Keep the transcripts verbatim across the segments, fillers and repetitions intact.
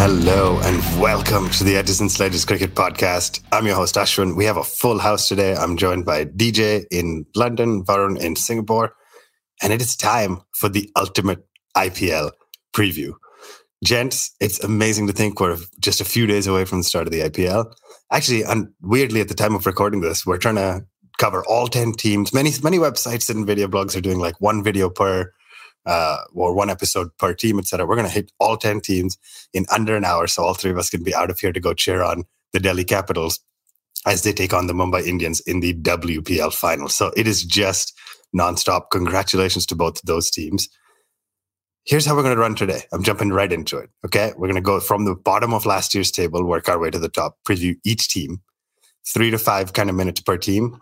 Hello and welcome to the Edison Sledges Cricket Podcast. I'm your host Ashwin. We have a full house today. I'm joined by D J in London, Varun in Singapore, and it is time for the ultimate I P L preview. Gents, it's amazing to think we're just a few days away from the start of the I P L. Actually, and weirdly, at the time of recording this, we're trying to cover all ten teams. Many many websites and video blogs are doing like one video per uh, or one episode per team, et cetera. We're going to hit all ten teams in under an hour, so all three of us can be out of here to go cheer on the Delhi Capitals as they take on the Mumbai Indians in the W P L final. So it is just nonstop. Congratulations to both those teams. Here's how we're going to run today. I'm jumping right into it. Okay. We're going to go from the bottom of last year's table, work our way to the top, preview each team, three to five kind of minutes per team.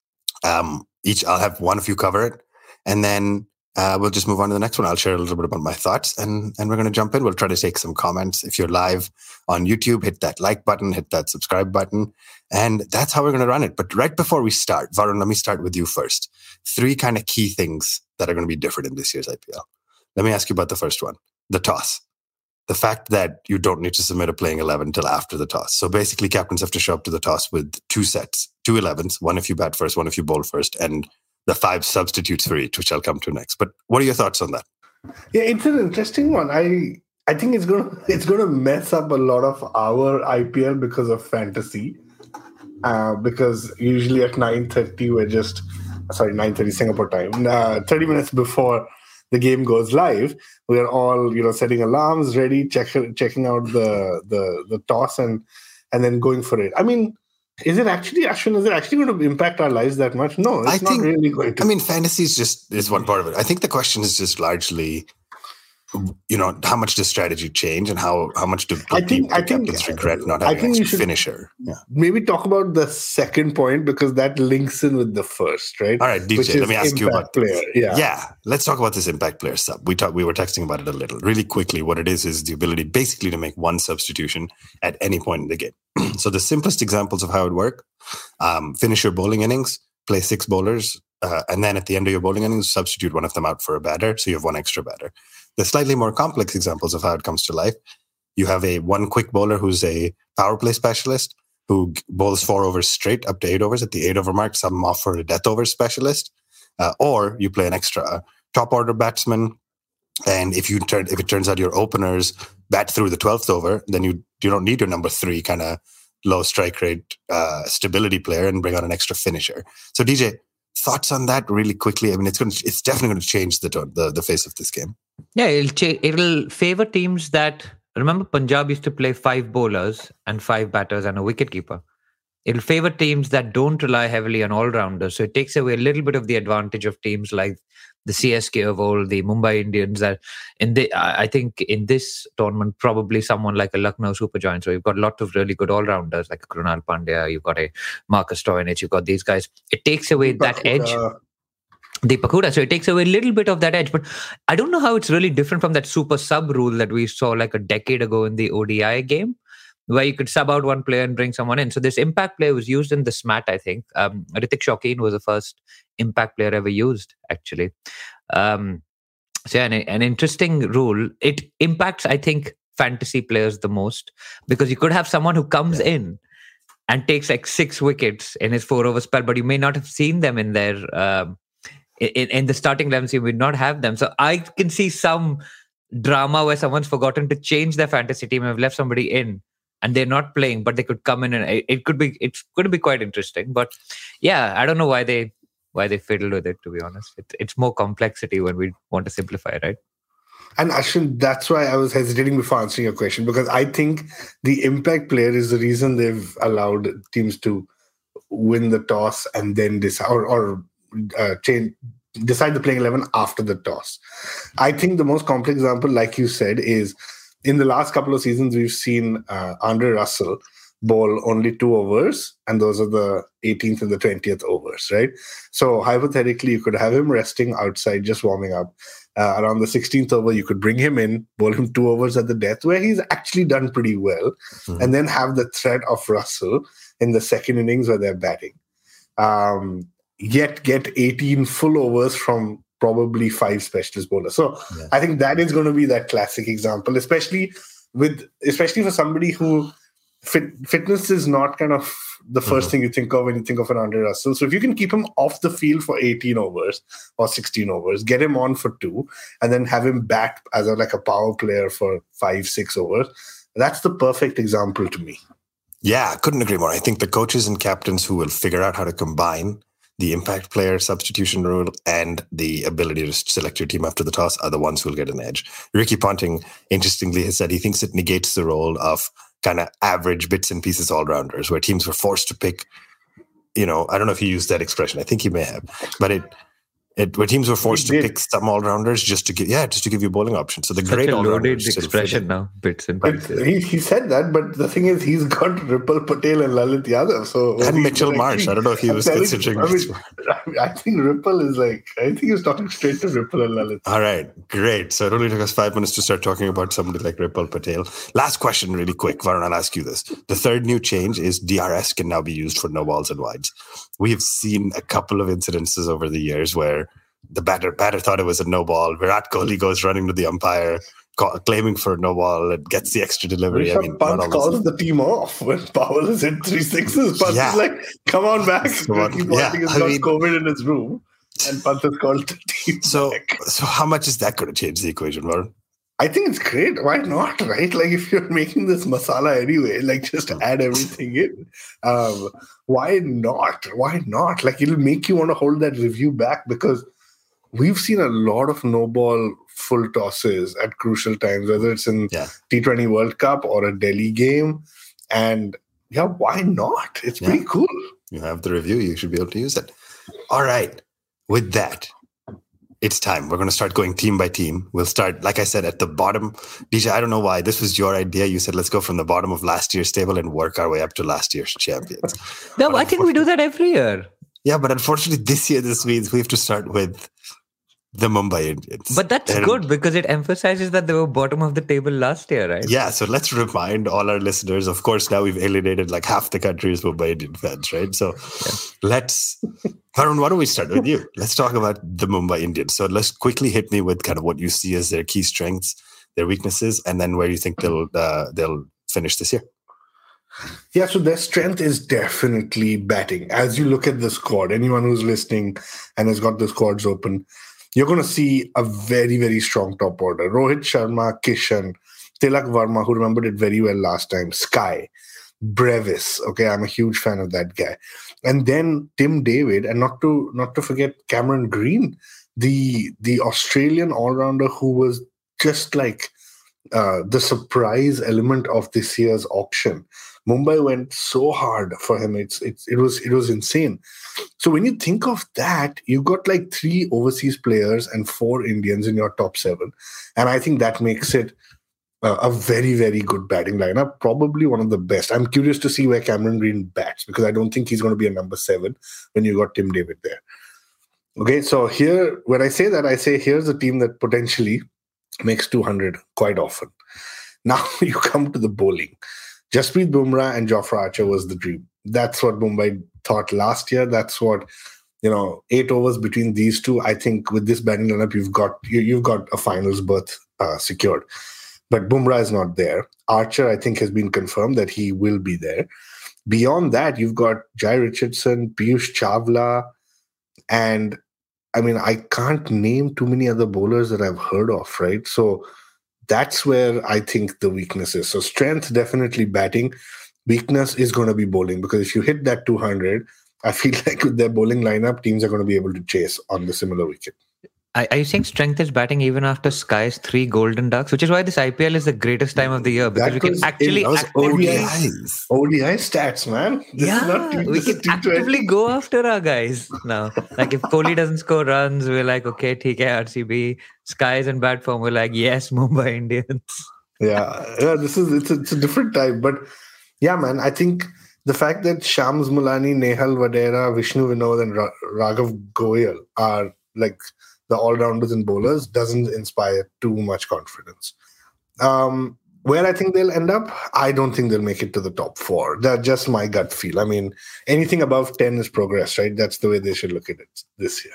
Um, each, I'll have one of you cover it. And then uh, we'll just move on to the next one. I'll share a little bit about my thoughts and, and we're going to jump in. We'll try to take some comments. If you're live on YouTube, hit that like button, hit that subscribe button. And that's how we're going to run it. But right before we start, Varun, let me start with you first. Three kind of key things that are going to be different in this year's I P L. Let me ask you about the first one, the toss. The fact that you don't need to submit a playing eleven until after the toss. So basically, captains have to show up to the toss with two sets, two elevens, one if you bat first, one if you bowl first, and the five substitutes for each, which I'll come to next. But what are your thoughts on that? Yeah, it's an interesting one. I I think it's gonna it's gonna mess up a lot of our I P L because of fantasy. Uh, because usually at nine thirty we're just sorry nine thirty Singapore time, uh, thirty minutes before the game goes live, we are all, you know, setting alarms, ready, check, checking out the, the the toss and and then going for it. I mean, is it actually, Ashwin, is it actually going to impact our lives that much? No, it's I not think, really going to. I mean, fantasy is just is one part of it. I think the question is just largely, you know, how much does strategy change and how how much do, do I think, people, I think, captains regret not having I think an we should finisher? Yeah. Maybe talk about the second point because that links in with the first, right? All right, D J, Which let me ask you about player. Yeah. Yeah, let's talk about this impact player sub. We talked, we were texting about it a little. Really quickly, what it is is the ability basically to make one substitution at any point in the game. So the simplest examples of how it works, um, finish your bowling innings, play six bowlers, uh, and then at the end of your bowling innings, substitute one of them out for a batter, so you have one extra batter. The slightly more complex examples of how it comes to life, you have a one quick bowler who's a power play specialist who bowls four overs straight up to eight overs. At the eight over mark, sub him off for a death over specialist. Uh, or you play an extra top order batsman. And if you turn, if it turns out your openers bat through the twelfth over, then you, you don't need your number three kind of low strike rate uh, stability player and bring on an extra finisher. So D J, thoughts on that really quickly? I mean, it's going to, it's definitely going to change the the, the face of this game. Yeah, it'll cha- it'll favor teams that, remember Punjab used to play five bowlers and five batters and a wicketkeeper. It'll favor teams that don't rely heavily on all-rounders. So it takes away a little bit of the advantage of teams like the C S K of old, the Mumbai Indians. That in the, I think in this tournament, probably someone like a Lucknow Super Giants. So you've got a lot of really good all-rounders like Krunal Pandya, you've got a Marcus Stoyanich, you've got these guys. It takes away that edge. Deepak Hooda. So it takes away a little bit of that edge. But I don't know how it's really different from that super sub rule that we saw like a decade ago in the O D I game, where you could sub out one player and bring someone in. So this impact player was used in the S M A T, I think. Um, Ritik Shaukin was the first impact player ever used, actually. Um, so yeah, an, an interesting rule. It impacts, I think, fantasy players the most because you could have someone who comes yeah. in and takes like six wickets in his four over spell, but you may not have seen them in their... Um, In, in the starting eleven, you would not have them. So I can see some drama where someone's forgotten to change their fantasy team and have left somebody in and they're not playing, but they could come in and it, it could be, it's going to be quite interesting. But yeah, I don't know why they, why they fiddle with it, to be honest. It, it's more complexity when we want to simplify, right? And Ashwin, that's why I was hesitating before answering your question, because I think the impact player is the reason they've allowed teams to win the toss and then decide, or, or uh, change, decide the playing eleven after the toss. I think the most complex example, like you said, is in the last couple of seasons, we've seen uh, Andre Russell bowl only two overs, and those are the eighteenth and the twentieth overs, right? So hypothetically, you could have him resting outside, just warming up. Uh, around the sixteenth over, you could bring him in, bowl him two overs at the death, where he's actually done pretty well, mm-hmm. and then have the threat of Russell in the second innings where they're batting. Um, yet get eighteen full overs from probably five specialist bowlers. So yeah. I think that is going to be that classic example, especially with especially for somebody who fit, fitness is not kind of the first mm-hmm. thing you think of when you think of an Andre Russell. So if you can keep him off the field for eighteen overs or sixteen overs, get him on for two, and then have him bat as a, like a power player for five, six overs, that's the perfect example to me. Yeah, couldn't agree more. I think the coaches and captains who will figure out how to combine the impact player substitution rule and the ability to select your team after the toss are the ones who will get an edge. Ricky Ponting, interestingly, has said he thinks it negates the role of kind of average bits and pieces all-rounders, where teams were forced to pick, you know, I don't know if he used that expression. I think he may have, but it, it where teams were forced to pick some all-rounders just to give, yeah, just to give you bowling options. So the Such great a loaded all-rounders expression now, bits and pieces. He, he said that, but the thing is, he's got Ripple Patel and Lalit Yadav. So and Mitchell like, Marsh. I don't know if he was considering. I, mean, I think Ripple is like, I think he was talking straight to Ripple and Lalit. All right, great. So it only took us five minutes to start talking about somebody like Ripple Patel. Last question, really quick, Varun, I'll ask you this. The third new change is D R S can now be used for no balls and wides. We have seen a couple of incidences over the years where the batter batter thought it was a no ball. Virat Kohli goes running to the umpire, call, claiming for a no ball, and gets the extra delivery. Rishabh I mean, Pant calls the team off when Powell is hit three sixes. Pant yeah. is like, "Come on back." Ricky Ponting yeah. has got mean, COVID in his room, and Pant has called the team so, back. So, how much is that going to change the equation, Varun? I think it's great. Why not, right? Like, if you're making this masala anyway, like, just add everything in. Um, why not? Why not? Like, it'll make you want to hold that review back, because we've seen a lot of no-ball full tosses at crucial times, whether it's in yeah. T twenty World Cup or a Delhi game. And, yeah, why not? It's yeah. pretty cool. You have the review. You should be able to use it. All right. With that, it's time. We're going to start going team by team. We'll start, like I said, at the bottom. D J, I don't know why. This was your idea. You said, let's go from the bottom of last year's table and work our way up to last year's champions. No, but I think we do that every year. Yeah, but unfortunately, this year, this means we have to start with the Mumbai Indians. But that's and, good, because it emphasizes that they were bottom of the table last year, right? Yeah, so let's remind all our listeners. Of course, now we've alienated like half the country's Mumbai Indian fans, right? So yeah. let's, Varun, why don't we start with you? Let's talk about the Mumbai Indians. So let's quickly hit me with kind of what you see as their key strengths, their weaknesses, and then where you think they'll uh, they'll finish this year. Yeah, so their strength is definitely batting. As you look at the squad, anyone who's listening and has got the squads open, you're going to see a very, very strong top order. Rohit Sharma, Kishan, Tilak Varma, who remembered it very well last time, Sky, Brevis. Okay, I'm a huge fan of that guy. And then Tim David, and not to not to forget Cameron Green, the the Australian all-rounder who was just like uh, the surprise element of this year's auction. Mumbai went so hard for him. It's it's it was it was insane. So when you think of that, you've got like three overseas players and four Indians in your top seven, and I think that makes it uh, a very very good batting lineup. Probably one of the best. I'm curious to see where Cameron Green bats, because I don't think he's going to be a number seven when you got Tim David there. Okay, so here when I say that, I say here's a team that potentially makes two hundred quite often. Now you come to the bowling. Jasprit Bumrah and Jofra Archer was the dream. That's what Mumbai thought last year. That's what, you know, eight overs between these two. I think with this batting lineup, you've got you, you've got a finals berth uh, secured. But Bumrah is not there. Archer, I think, has been confirmed that he will be there. Beyond that, you've got Jai Richardson, Piyush Chawla, and I mean, I can't name too many other bowlers that I've heard of, right? So that's where I think the weakness is. So strength, definitely batting. Weakness is going to be bowling, because if you hit that two hundred, I feel like with their bowling lineup, teams are going to be able to chase on the similar wicket. Are you saying strength is batting even after Sky's three golden ducks, which is why this I P L is the greatest time of the year, because that we can actually O D Is. O D I stats, man. This yeah, we can actively go after our guys now. Like if Kohli doesn't score runs, we're like, okay, T K R C B. Sky's in bad form, we're like, yes, Mumbai Indians. Yeah, yeah. This is it's a, it's a different time, but yeah, man. I think the fact that Shams Mulani, Nehal Vadera, Vishnu Vinod, and Ra- Raghav Goyal are like the all-rounders and bowlers doesn't inspire too much confidence. Um, where I think they'll end up, I don't think they'll make it to the top four. That's just my gut feel. I mean, anything above ten is progress, right? That's the way they should look at it this year.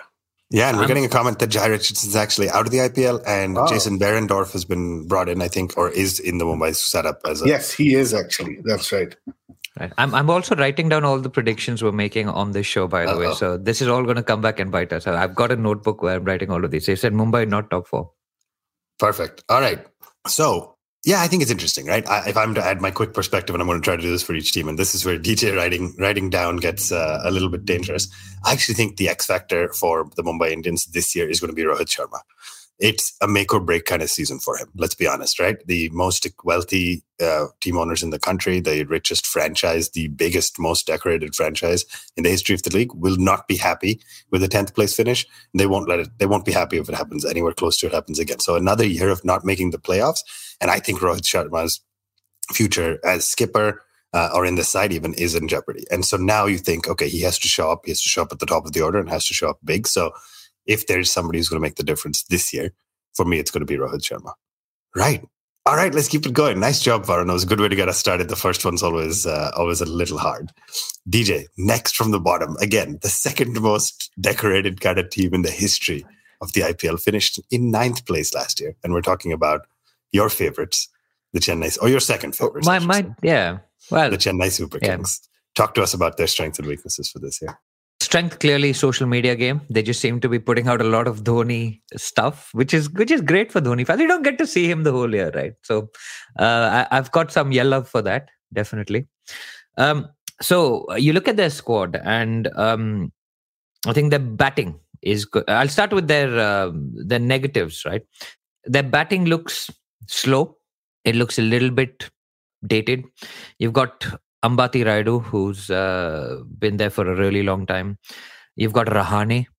Yeah, and we're Um, getting a comment that Jai Richardson's actually out of the I P L, and Wow. Jason Behrendorff has been brought in, I think, or is in the Mumbai setup as a. Yes, he is actually. That's right. Right. I'm I'm also writing down all the predictions we're making on this show, by the Uh-oh. way. So this is all going to come back and bite us. I've got a notebook where I'm writing all of these. They said Mumbai not top four. Perfect. All right. So, yeah, I think it's interesting, right? I, if I'm to add my quick perspective, and I'm going to try to do this for each team, and this is where D J writing writing down gets uh, a little bit dangerous. I actually think the X factor for the Mumbai Indians this year is going to be Rohit Sharma. It's a make or break kind of season for him. Let's be honest, right? The most wealthy uh, team owners in the country, the richest franchise, the biggest, most decorated franchise in the history of the league will not be happy with a tenth place finish. They won't let it. They won't be happy if it happens anywhere close to it happens again. So another year of not making the playoffs, and I think Rohit Sharma's future as skipper uh, or in the side even is in jeopardy. And so now you think, okay, he has to show up. He has to show up at the top of the order and has to show up big. So if there's somebody who's going to make the difference this year, for me, it's going to be Rohit Sharma. Right. All right, let's keep it going. Nice job, Varun. It was a good way to get us started. The first one's always uh, always a little hard. D J, next from the bottom. Again, the second most decorated kind of team in the history of the I P L, finished in ninth place last year. And we're talking about your favorites, the Chennai, or your second favorites. My, my, yeah. Well, the Chennai Super Kings. Yeah. Talk to us about their strengths and weaknesses for this year. Strength, clearly social media game. They just seem to be putting out a lot of Dhoni stuff, which is which is great for Dhoni fans. You don't get to see him the whole year, right? So uh, I, I've got some yell love for that, definitely. Um, so you look at their squad, and um, I think their batting is good. I'll start with their uh, their negatives, right? Their batting looks slow. It looks a little bit dated. You've got Ambati Rayudu, who's uh, been there for a really long time. You've got Rahane,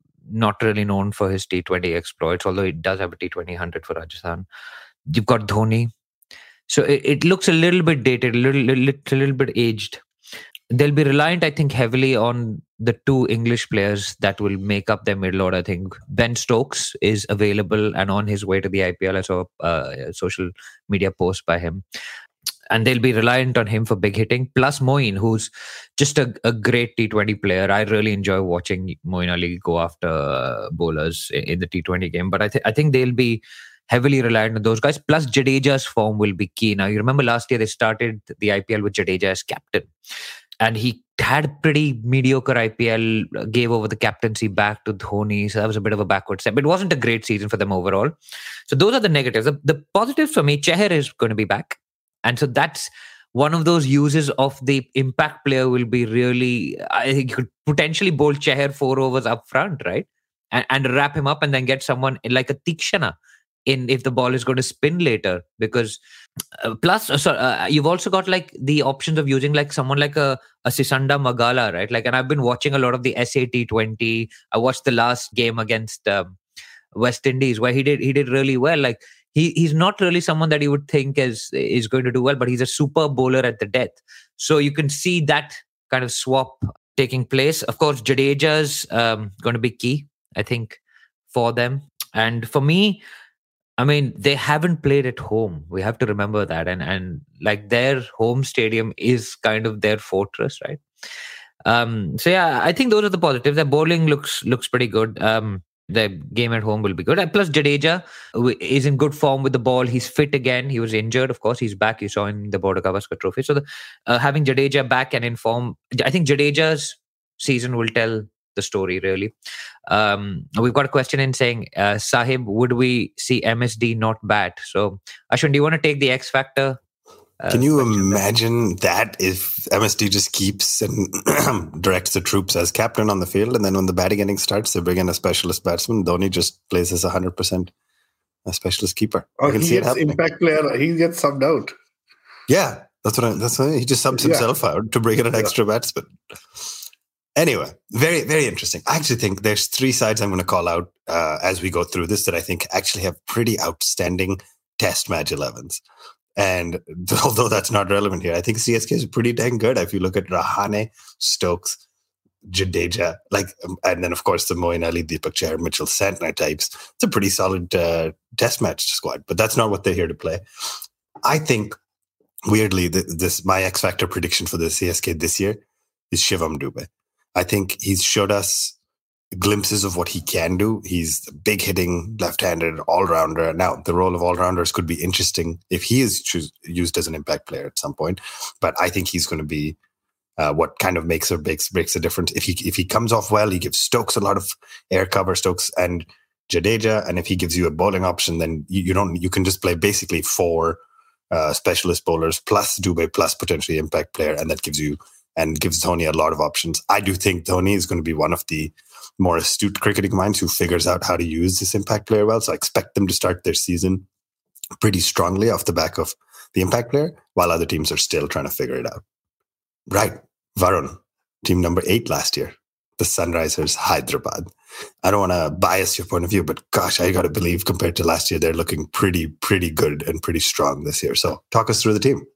not really known for his T twenty exploits, although he does have a T twenty one hundred for Rajasthan. You've got Dhoni. So it, it looks a little bit dated, a little, little, a little bit aged. They'll be reliant, I think, heavily on the two English players that will make up their middle order. I think Ben Stokes is available and on his way to the I P L. I saw a social media post by him. And they'll be reliant on him for big hitting. Plus Moeen, who's just a, a great T twenty player. I really enjoy watching Moeen Ali go after uh, bowlers in, in the T twenty game. But I, th- I think they'll be heavily reliant on those guys. Plus Jadeja's form will be key. Now, you remember last year they started the I P L with Jadeja as captain. And he had pretty mediocre I P L, gave over the captaincy back to Dhoni. So that was a bit of a backward step. It wasn't a great season for them overall. So those are the negatives. The, the positives for me, Chahar is going to be back. And so that's one of those uses of the impact player will be really, I think you could potentially bowl Chahar four overs up front, right? And, and wrap him up and then get someone like a Tikshana in if the ball is going to spin later. Because uh, plus, uh, so, uh, you've also got like the options of using like someone like a, a Sisanda Magala, right? Like, and I've been watching a lot of the S A T twenty. I watched the last game against um, West Indies where he did he did really well. Like, He he's not really someone that you would think is is going to do well, but he's a super bowler at the death. So you can see that kind of swap taking place. Of course, Jadeja's um, going to be key, I think, for them. And for me, I mean, they haven't played at home. We have to remember that. And and like their home stadium is kind of their fortress, right? Um, so yeah, I think those are the positives. Their bowling looks looks pretty good. Um, The game at home will be good. And plus, Jadeja is in good form with the ball. He's fit again. He was injured, of course. He's back. You saw in the Border Gavaskar Trophy. So the, uh, having Jadeja back and in form, I think Jadeja's season will tell the story, really. Um, we've got a question in saying, uh, Sahib, would we see M S D not bat? So, Ashwin, do you want to take the X Factor? Uh, Can you imagine that if M S D just keeps and directs the troops as captain on the field, and then when the batting inning starts, they bring in a specialist batsman. Dhoni just plays as a hundred percent a specialist keeper. Oh, I can he see it gets happening. Impact player. He gets subbed out. Yeah, that's what I, that's what I, he just subs himself yeah. out to bring in an yeah. extra batsman. Anyway, very very interesting. I actually think there's three sides I'm going to call out uh, as we go through this that I think actually have pretty outstanding Test match elevens. And although that's not relevant here, I think C S K is pretty dang good. If you look at Rahane, Stokes, Jadeja, like, and then of course the Moeen Ali, Deepak Chahar, Mitchell Santner types, it's a pretty solid uh, Test match squad. But that's not what they're here to play. I think, weirdly, the, this my X Factor prediction for the C S K this year is Shivam Dube. I think he's showed us glimpses of what he can do. He's a big hitting, left-handed all-rounder. Now, the role of all-rounders could be interesting if he is choose, used as an impact player at some point. But I think he's going to be uh, what kind of makes or breaks, breaks a difference. If he if he comes off well, he gives Stokes a lot of air cover, Stokes and Jadeja. And if he gives you a bowling option, then you, you don't you can just play basically four uh, specialist bowlers plus Dubé plus potentially impact player, and that gives you and gives Dhoni a lot of options. I do think Dhoni is going to be one of the more astute cricketing minds who figures out how to use this impact player well. So I expect them to start their season pretty strongly off the back of the impact player, while other teams are still trying to figure it out. Right. Varun, team number eight last year, the Sunrisers Hyderabad. I don't want to bias your point of view, but gosh, I got to believe compared to last year, they're looking pretty, pretty good and pretty strong this year. So talk us through the team.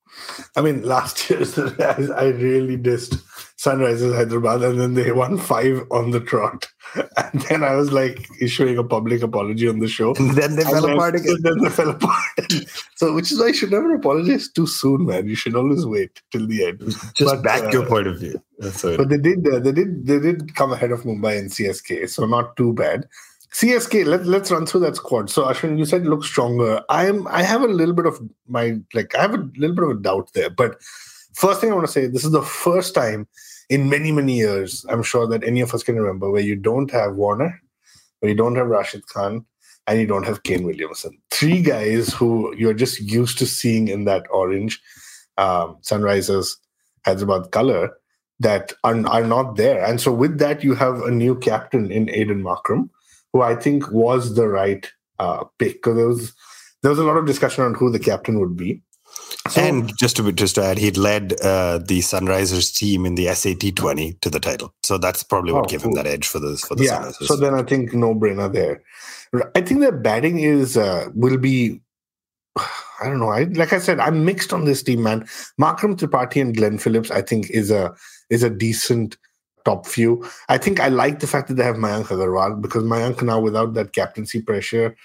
I mean, last year, I really dissed Sunrisers Hyderabad, and then they won five on the trot. And then I was like issuing a public apology on the show. And then they and fell then, apart again. Then they fell apart. So, which is why you should never apologize too soon, man. You should always wait till the end. Just but, back uh, your point of view. That's but they did, uh, they did, they did come ahead of Mumbai and C S K, so not too bad. C S K, let, let's run through that squad. So, Ashwin, you said looks stronger. I'm, I have a little bit of my, like, I have a little bit of a doubt there. But first thing I want to say, this is the first time in many, many years, I'm sure that any of us can remember, where you don't have Warner, where you don't have Rashid Khan, and you don't have Kane Williamson. Three guys who you're just used to seeing in that orange um, Sunrisers Hyderabad color that are, are not there. And so with that, you have a new captain in Aiden Markram, who I think was the right uh, pick. Because there was, there was a lot of discussion on who the captain would be. So, and just to just to add, he'd led uh, the Sunrisers team in the S A T twenty to the title. So that's probably what oh, gave him that edge for the, for the yeah, Sunrisers. So then I think no-brainer there. I think their batting is uh, will be, I don't know. I, like I said, I'm mixed on this team, man. Markram Tripathi and Glenn Phillips, I think, is a is a decent top few. I think I like the fact that they have Mayank Agarwal, because Mayank now, without that captaincy pressure,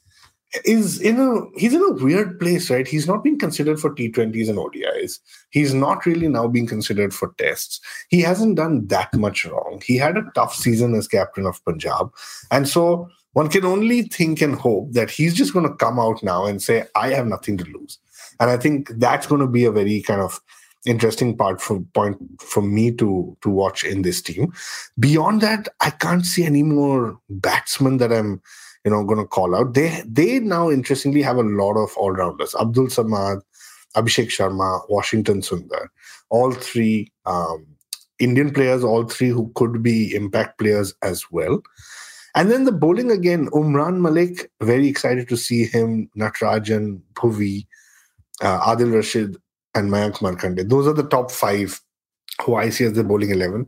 is in a he's in a weird place, right? He's not being considered for T twenties and O D Is. He's not really now being considered for tests. He hasn't done that much wrong. He had a tough season as captain of Punjab. And so one can only think and hope that he's just going to come out now and say, I have nothing to lose. And I think that's going to be a very kind of interesting part for point for me to to watch in this team. Beyond that, I can't see any more batsmen that I'm, you know, going to call out. They they now interestingly have a lot of all rounders: Abdul Samad, Abhishek Sharma, Washington Sundar, all three um, Indian players, all three who could be impact players as well. And then the bowling again: Umran Malik, very excited to see him. Natarajan, Bhuvi, uh, Adil Rashid, and Mayank Markande. Those are the top five who I see as the bowling eleven.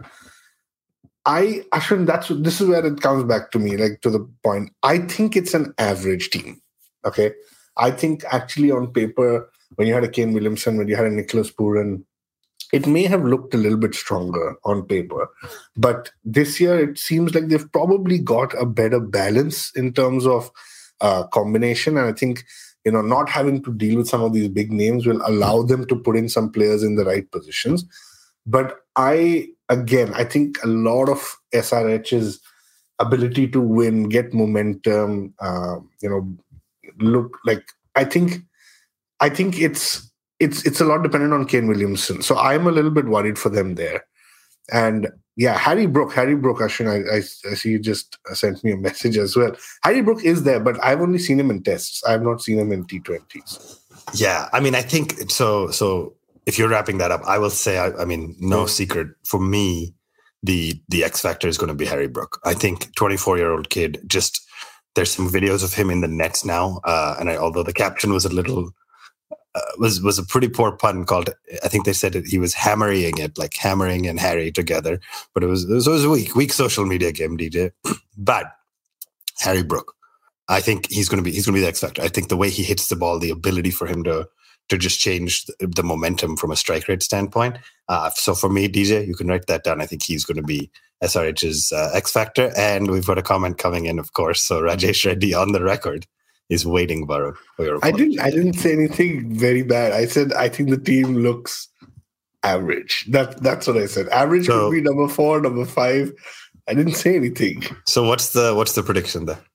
I, Ashwin, that's this is where it comes back to me, like to the point. I think it's an average team. Okay. I think actually on paper, when you had a Kane Williamson, when you had a Nicholas Pooran, it may have looked a little bit stronger on paper. But this year, it seems like they've probably got a better balance in terms of uh, combination. And I think, you know, not having to deal with some of these big names will allow them to put in some players in the right positions. But I, again, I think a lot of S R H's ability to win, get momentum, uh, you know, look like, I think, I think it's, it's, it's a lot dependent on Kane Williamson. So I'm a little bit worried for them there. And yeah, Harry Brook, Harry Brook, Ashwin, I, I, I see you just sent me a message as well. Harry Brook is there, but I've only seen him in tests. I've not seen him in T twenties. Yeah, I mean, I think so. So if you're wrapping that up, I will say, I, I mean, no yeah. secret for me, the the X factor is going to be Harry Brook. I think twenty-four-year-old kid. Just there's some videos of him in the nets now, uh, and I, although the caption was a little. Uh, was was a pretty poor pun called. I think they said it, he was hammering it, like hammering and Harry together. But it was it was, it was a weak weak social media game, D J. But Harry Brook, I think he's going to be he's going to be the X factor. I think the way he hits the ball, the ability for him to to just change the, the momentum from a strike rate standpoint. Uh, so for me, D J, you can write that down. I think he's going to be S R H's uh, X factor. And we've got a comment coming in, of course. So Rajesh Reddy on the record is waiting, Varun, for your apology. I didn't I didn't say anything very bad. I said I think the team looks average. That that's what I said. Average so, could be number four, number five. I didn't say anything. So what's the what's the prediction there?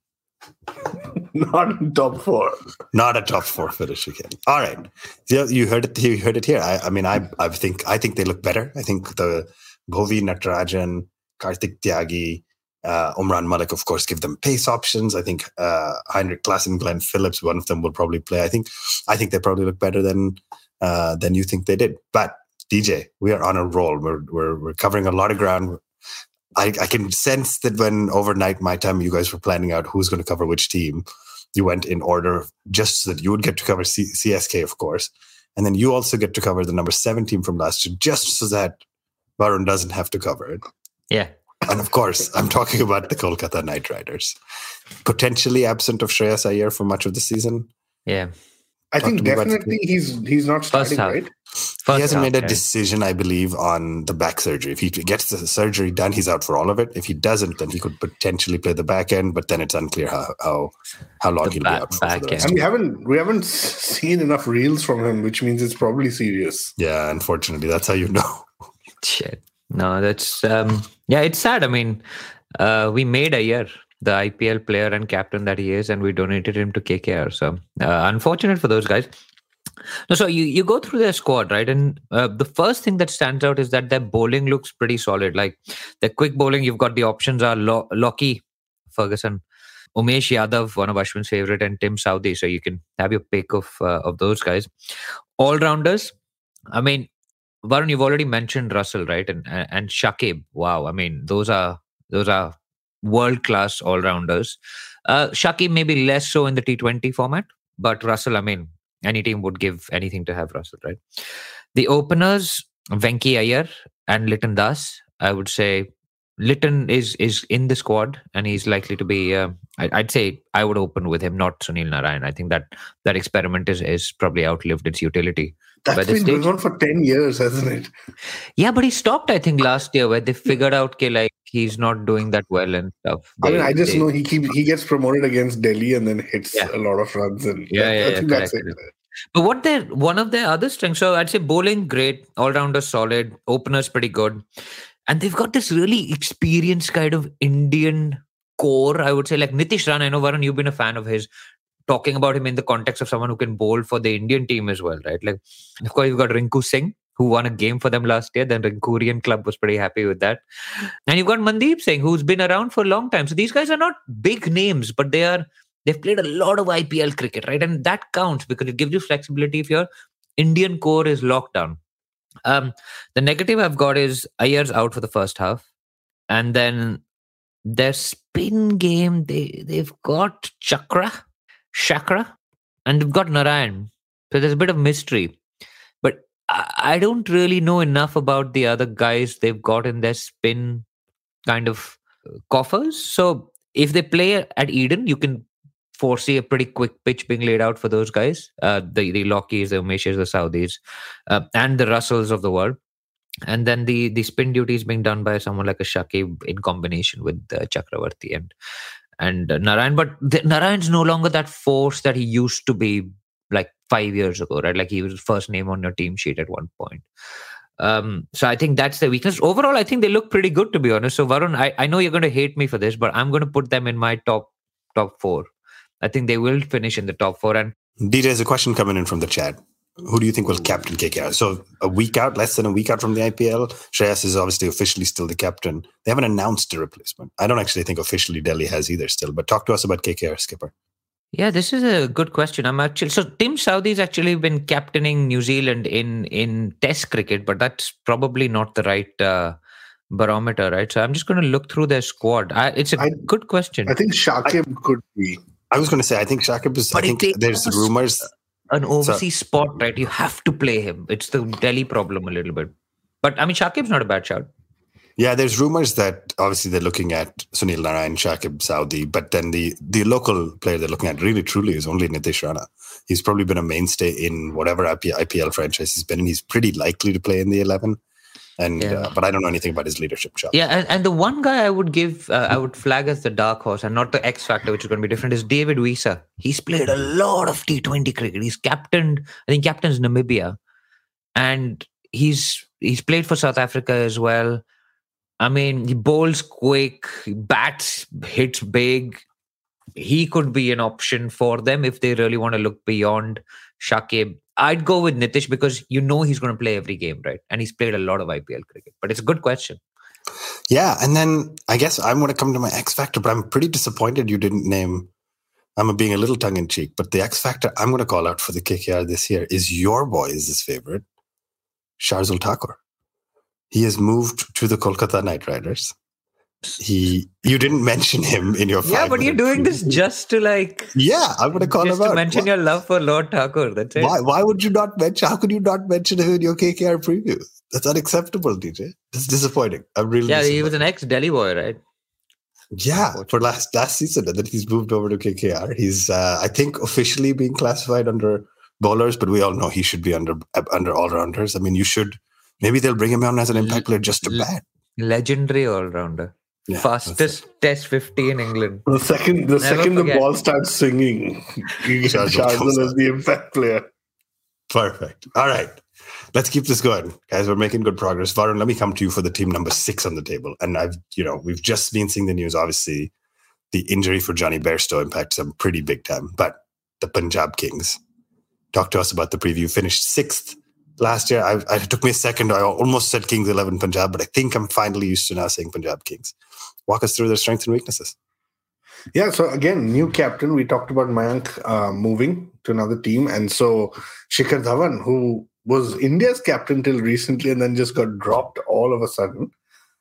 Not in top four. Not a top four finish again. All right. Yeah, you heard it. You heard it here. I, I mean, I, I think, I think they look better. I think the Bhuvi, Natarajan, Karthik Tyagi, uh, Umran Malik, of course, give them pace options. I think uh, Heinrich Klaassen, Glenn Phillips, one of them will probably play. I think, I think they probably look better than uh, than you think they did. But D J, we are on a roll. We're we're we're covering a lot of ground. I, I can sense that when overnight my time you guys were planning out who's going to cover which team, you went in order just so that you would get to cover C- CSK, of course. And then you also get to cover the number seven team from last year, just so that Varun doesn't have to cover it. Yeah. And of course, I'm talking about the Kolkata Knight Riders. Potentially absent of Shreyas Iyer for much of the season. Yeah. I think definitely he's he's not starting, right? First he hasn't half, made a yeah. decision, I believe, on the back surgery. If he gets the surgery done, he's out for all of it. If he doesn't, then he could potentially play the back end, but then it's unclear how how, how long the he'll back, be out for. for the rest and we haven't we haven't seen enough reels from him, which means it's probably serious. Yeah, unfortunately, that's how you know. Shit. No, that's um yeah, it's sad. I mean, uh, we made a year. The I P L player and captain that he is, and we donated him to K K R. So uh, unfortunate for those guys. No, so you, you go through their squad, right? And uh, the first thing that stands out is that their bowling looks pretty solid. Like the quick bowling, you've got the options are Lo- Lockie Ferguson, Umesh Yadav, one of Ashwin's favorite, and Tim Southee. So you can have your pick of uh, of those guys. All-rounders, I mean, Varun, you've already mentioned Russell, right? And and Shakib. Wow, I mean, those are those are world-class all-rounders. Uh, Shakib maybe less so in the T twenty format, but Russell, I mean, any team would give anything to have Russell, right? The openers, Venki Iyer and Litton Das. I would say Litton is is in the squad and he's likely to be, uh, I, I'd say I would open with him, not Sunil Narayan. I think that that experiment is, is probably outlived its utility. That's been going on for ten years, hasn't it? Yeah, but he stopped, I think, last year where they figured out okay, like he's not doing that well and stuff. They, I mean, I just they, know he keeps he gets promoted against Delhi and then hits yeah. a lot of runs. And yeah, yeah, I think yeah, that's it. But what they one of their other strengths, so I'd say bowling, great, all-rounder solid, openers pretty good. And they've got this really experienced kind of Indian core, I would say, like Nitish Rana. I know, Varun, you've been a fan of his. Talking about him in the context of someone who can bowl for the Indian team as well, right? Like, of course, you've got Rinku Singh, who won a game for them last year. Then Rinkurian club was pretty happy with that. And you've got Mandeep Singh, who's been around for a long time. So these guys are not big names, but they are, they've played a lot of I P L cricket, right? And that counts because it gives you flexibility if your Indian core is locked down. Um, the negative I've got is Iyer's out for the first half. And then their spin game, they, they've got Chakra. Chakra, and they've got Narayan. So there's a bit of mystery. But I, I don't really know enough about the other guys they've got in their spin kind of coffers. So if they play at Eden, you can foresee a pretty quick pitch being laid out for those guys. Uh, the, the Lockies, the Umeshes, the Saudis, uh, and the Russells of the world. And then the, the spin duty is being done by someone like a Shakib in combination with uh, Chakravarti and and uh, Narayan. But the, Narayan's no longer that force that he used to be like five years ago, right? Like he was first name on your team sheet at one point. Um, so I think that's the weakness. Overall, I think they look pretty good, to be honest. So Varun, I, I know you're going to hate me for this, but I'm going to put them in my top top four. I think they will finish in the top four. And D J, there's a question coming in from the chat. Who do you think will captain K K R? So a week out, less than a week out from the I P L, Shreyas is obviously officially still the captain. They haven't announced a replacement. I don't actually think officially Delhi has either still, but talk to us about K K R, Skipper. Yeah, this is a good question. I'm actually so Tim Southee's actually been captaining New Zealand in in Test cricket, but that's probably not the right uh, barometer, right? So I'm just going to look through their squad. I, it's a I, good question. I think Shakib I, could be. I was going to say I think Shakib is. But I think there's rumors. An overseas so, spot, right? You have to play him. It's the Delhi problem a little bit. But I mean, Shakib's not a bad shout. Yeah, there's rumors that obviously they're looking at Sunil Narayan, Shakib Southee, but then the the local player they're looking at really truly is only Nitish Rana. He's probably been a mainstay in whatever I P L franchise he's been in. He's pretty likely to play in the eleven. And yeah. uh, but I don't know anything about his leadership job. Yeah, and, and the one guy I would give, uh, I would flag as the dark horse and not the X factor, which is going to be different, is David Wiese. He's played a lot of T twenty cricket. He's captained, I think, captains Namibia, and he's he's played for South Africa as well. I mean, he bowls quick, bats, hits big. He could be an option for them if they really want to look beyond Shakib. I'd go with Nitish because you know he's going to play every game, right? And he's played a lot of I P L cricket. But it's a good question. Yeah, and then I guess I'm going to come to my X Factor, but I'm pretty disappointed you didn't name... I'm being a little tongue-in-cheek, but the X Factor I'm going to call out for the K K R this year is your boys' favorite, Shardul Thakur. He has moved to the Kolkata Knight Riders. He, you didn't mention him in your. Yeah, but you're doing this just to like. Yeah, I'm going to call him out. Just to mention why, your love for Lord Thakur. That's it. Why? Why would you not mention? How could you not mention him in your K K R preview? That's unacceptable, D J. That's disappointing. I'm really. Yeah, he was an ex-Delhi boy, right? Yeah, for last last season, and then he's moved over to K K R. He's, uh, I think, officially being classified under bowlers, but we all know he should be under under all rounders. I mean, you should. Maybe they'll bring him on as an impact player just to bat. Legendary all rounder. Yeah, fastest Test fifty in England. The second, the Never second forget. the ball starts swinging, you get Shardul as the impact player. Perfect. All right. Let's keep this going, guys. We're making good progress. Varun, let me come to you for the team number six on the table. And I've, you know, we've just been seeing the news. Obviously, the injury for Johnny Bairstow impacts them pretty big time. But the Punjab Kings, talk to us about the preview. Finished sixth last year. I, I it took me a second. I almost said Kings eleven Punjab, but I think I'm finally used to now saying Punjab Kings. Walk us through their strengths and weaknesses. Yeah, so again, new captain. We talked about Mayank uh, moving to another team. And so Shikhar Dhawan, who was India's captain till recently and then just got dropped all of a sudden,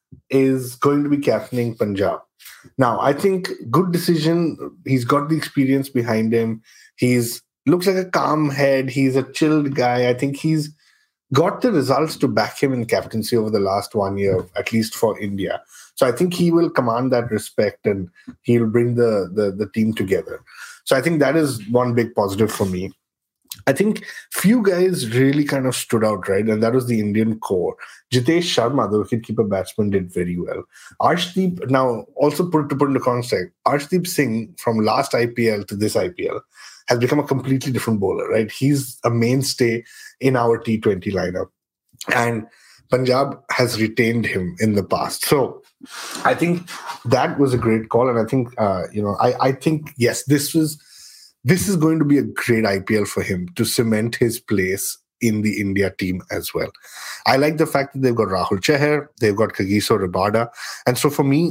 is going to be captaining Punjab. Now, I think good decision. He's got the experience behind him. He's looks like a calm head. He's a chilled guy. I think he's got the results to back him in captaincy over the last one year, at least for India. So I think he will command that respect and he'll bring the, the, the team together. So I think that is one big positive for me. I think few guys really kind of stood out, right? And that was the Indian core. Jitesh Sharma, the wicketkeeper batsman, did very well. Arshdeep, now also put to put into context, Arshdeep Singh from last I P L to this I P L has become a completely different bowler, right? He's a mainstay in our T twenty lineup. And Punjab has retained him in the past. So I think that was a great call. And I think, uh, you know, I, I think, yes, this was, this is going to be a great I P L for him to cement his place in the India team as well. I like the fact that they've got Rahul Chahar, they've got Kagiso Rabada. And so for me,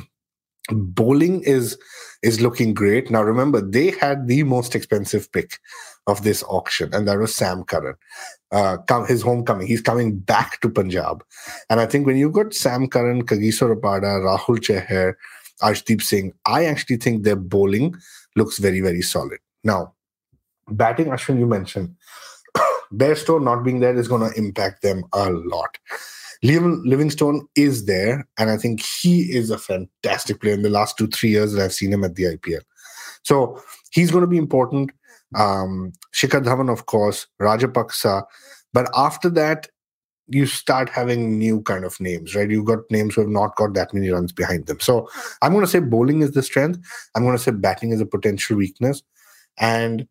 bowling is is looking great. Now, remember, they had the most expensive pick of this auction, and that was Sam Curran. Uh, come, his homecoming. He's coming back to Punjab. And I think when you've got Sam Curran, Kagiso Rabada, Rahul Chahar, Arshdeep Singh, I actually think their bowling looks very, very solid. Now, batting, Ashwin, you mentioned, Bairstow not being there is going to impact them a lot. Liam Livingstone is there, and I think he is a fantastic player in the last two, three years that I've seen him at the I P L. So he's going to be important. Um, Shikhar Dhawan, of course, Rajapaksa. But after that, you start having new kind of names, right? You've got names who have not got that many runs behind them. So I'm going to say bowling is the strength. I'm going to say batting is a potential weakness. And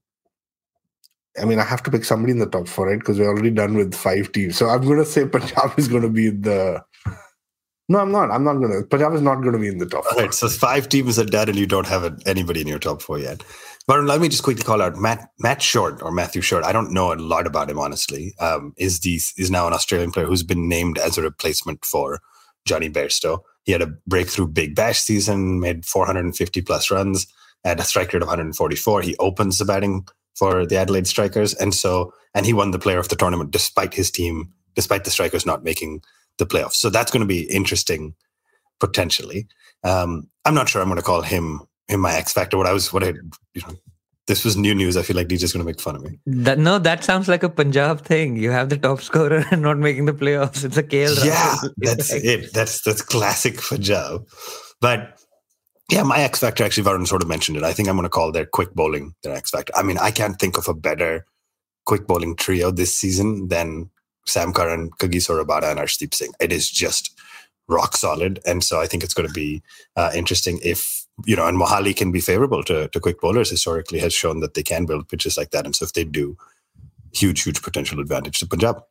I mean, I have to pick somebody in the top four, right? Because we're already done with five teams. So I'm going to say Punjab is going to be in the... No, I'm not. I'm not going to. Punjab is not going to be in the top four. All right, so five teams are done and you don't have anybody in your top four yet. But let me just quickly call out Matt Matt Short, or Matthew Short. I don't know a lot about him, honestly. Um, is these is now an Australian player who's been named as a replacement for Johnny Bairstow. He had a breakthrough Big Bash season, made four hundred fifty plus runs, at a strike rate of one hundred forty-four. He opens the batting for the Adelaide Strikers, and so and he won the player of the tournament despite his team, despite the Strikers not making the playoffs. So that's going to be interesting, potentially. Um, I'm not sure I'm going to call him him my X factor. What I was, what I, you know, this was new news. I feel like D J's going to make fun of me. That, no, that sounds like a Punjab thing. You have the top scorer and not making the playoffs. It's a K L. Yeah, that's like, it. That's that's classic Punjab. But yeah, my X factor, actually, Varun sort of mentioned it. I think I'm going to call their quick bowling their X factor. I mean, I can't think of a better quick bowling trio this season than Sam Curran, Kagiso Rabada, and Arshdeep Singh. It is just rock solid. And so I think it's going to be uh, interesting if, you know, and Mohali can be favorable to, to quick bowlers, historically has shown that they can build pitches like that. And so if they do, huge, huge potential advantage to Punjab.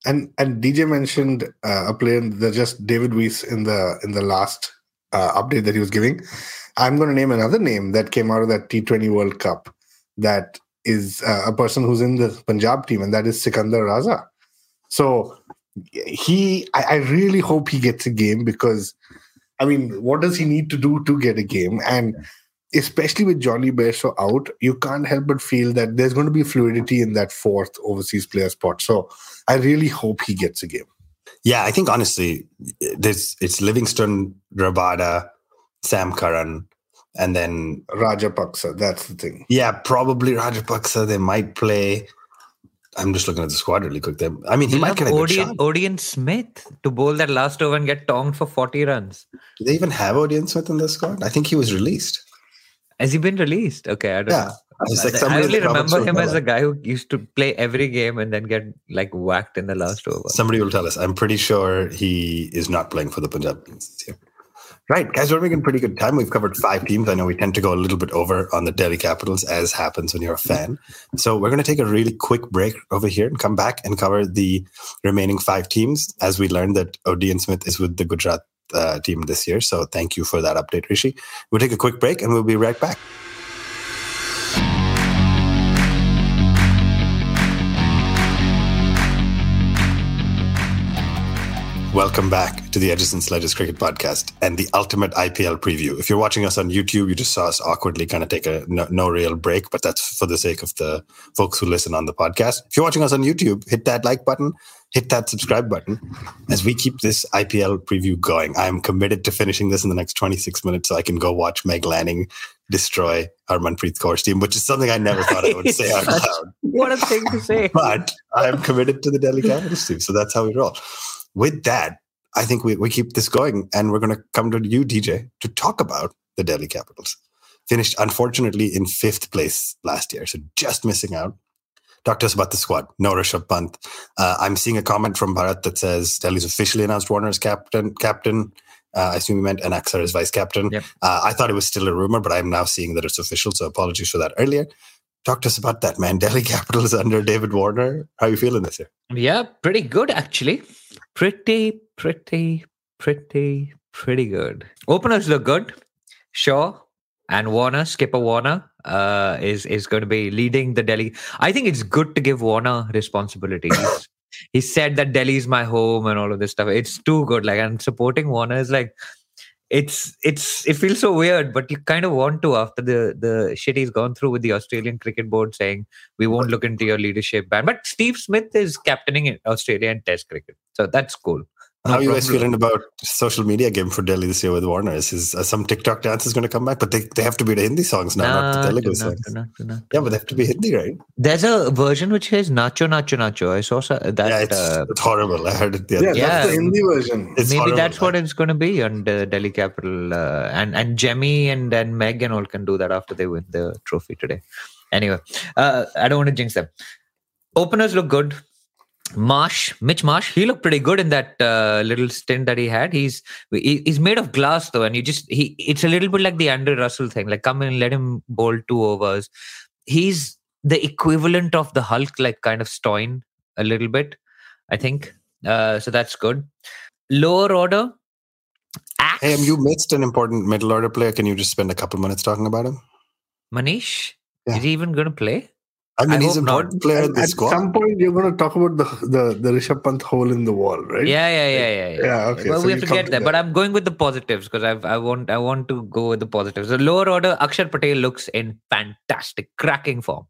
And and D J mentioned uh, a player, the just David Weiss in the in the last uh, update that he was giving. I'm going to name another name that came out of that T twenty World Cup. That is uh, a person who's in the Punjab team, and that is Sikandar Raza. So he, I, I really hope he gets a game because, I mean, what does he need to do to get a game? And especially with Johnny Bairstow out, you can't help but feel that there's going to be fluidity in that fourth overseas player spot. So I really hope he gets a game. Yeah, I think honestly, there's it's Livingston, Rabada, Sam Curran, and then Rajapaksa. That's the thing. Yeah, probably Rajapaksa. They might play. I'm just looking at the squad really quick. There, I mean, he You'll might get a good Odion, shot. Odion Smith to bowl that last over and get tonged for forty runs. Do they even have Odion Smith in the squad? I think he was released. Has he been released? Okay, I don't Yeah. know. It's like I somebody only in the comments remember will him tell as a us. guy who used to play every game and then get like whacked in the last over. Somebody will tell us. I'm pretty sure he is not playing for the Punjab teams this year. Right, guys, we're making pretty good time. We've covered five teams. I know we tend to go a little bit over on the Delhi Capitals, as happens when you're a fan. So we're going to take a really quick break over here and come back and cover the remaining five teams, as we learned that Odion Smith is with the Gujarat uh, team this year. So thank you for that update, Rishi. We'll take a quick break and we'll be right back. Welcome back to the Edges and Sledges Cricket Podcast and the ultimate I P L preview. If you're watching us on YouTube, you just saw us awkwardly kind of take a no, no real break, but that's for the sake of the folks who listen on the podcast. If you're watching us on YouTube, hit that like button, hit that subscribe button as we keep this I P L preview going. I'm committed to finishing this in the next twenty-six minutes so I can go watch Meg Lanning destroy Harmanpreet Kaur's team, which is something I never thought I would say out loud. What a thing to say. But I'm committed to the Delhi Capitals team, so that's how we roll. With that, I think we, we keep this going, and we're going to come to you, D J, to talk about the Delhi Capitals. Finished, unfortunately, in fifth place last year, so just missing out. Talk to us about the squad. No Rishabh Pant. Uh, I'm seeing a comment from Bharat that says Delhi's officially announced Warner as captain. Captain. Uh, I assume he meant Anaxar as vice captain. Yep. Uh, I thought it was still a rumor, but I'm now seeing that it's official, so apologies for that earlier. Talk to us about that, man. Delhi Capitals under David Warner. How are you feeling this year? Yeah, pretty good, actually. Pretty, pretty, pretty, pretty good. Openers look good. Shaw and Warner, Skipper Warner, uh, is, is going to be leading the Delhi. I think it's good to give Warner responsibility. He's, he said that Delhi is my home and all of this stuff. It's too good. Like, and supporting Warner is like, It's it's it feels so weird, but you kind of want to after the the shit he's gone through with the Australian Cricket Board saying we won't look into your leadership ban. But Steve Smith is captaining Australian Test cricket, so that's cool. No How are you guys feeling about social media game for Delhi this year with Warner? Is, is uh, some TikTok dances going to come back? But they, they have to be the Hindi songs now, nah, not the Telugu not, songs. Not, not, yeah, but they have to be Hindi, right? There's a version which says Nacho, Nacho, Nacho. I saw that. Yeah, it's, uh, it's horrible. I heard it the other yeah, day. Yeah, that's the Hindi version. It's maybe horrible. That's what it's going to be on the Delhi Capital. Uh, and, and Jemmy and then Meg and all can do that after they win the trophy today. Anyway, uh, I don't want to jinx them. Openers look good. Marsh, Mitch Marsh, he looked pretty good in that uh, little stint that he had. He's he, he's made of glass though, and you just he it's a little bit like the Andrew Russell thing. Like come in, let him bowl two overs. He's the equivalent of the Hulk, like kind of Stoin a little bit, I think. Uh, so that's good. Lower order. Axe. Hey, um, you missed an important middle order player. Can you just spend a couple minutes talking about him? Manish, yeah. is he even going to play? I mean, I he's an important not. player in the At squad. some point, you're going to talk about the the, the Rishabh Pant hole in the wall, right? Yeah, yeah, yeah, yeah. Yeah, yeah okay. Well, so we have to get to there, that. but I'm going with the positives because I I want I want to go with the positives. The lower order, Akshar Patel looks in fantastic, cracking form.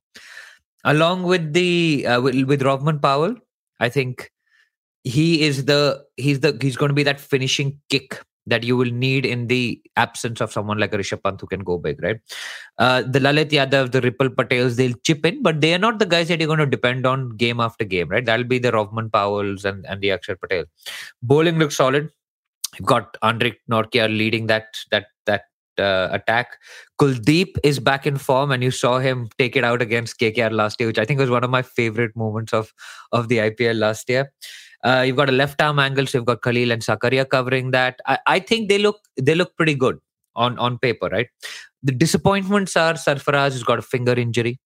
Along with the uh, with, with Rovman Powell, I think he is the he's the he's going to be that finishing kick that you will need in the absence of someone like a Rishabh Pant who can go big, right? Uh, the Lalit Yadav, the Ripple Patels, they'll chip in, but they are not the guys that you're going to depend on game after game, right? That'll be the Rovman Powells and, and the Akshar Patel. Bowling looks solid. You've got Andrik Nortje leading that that that uh, attack. Kuldeep is back in form, and you saw him take it out against K K R last year, which I think was one of my favorite moments of, of the I P L last year. Uh, you've got a left arm angle, so you've got Khalil and Sakaria covering that. I, I think they look they look pretty good on, on paper, right? The disappointments are Sarfaraz has got a finger injury.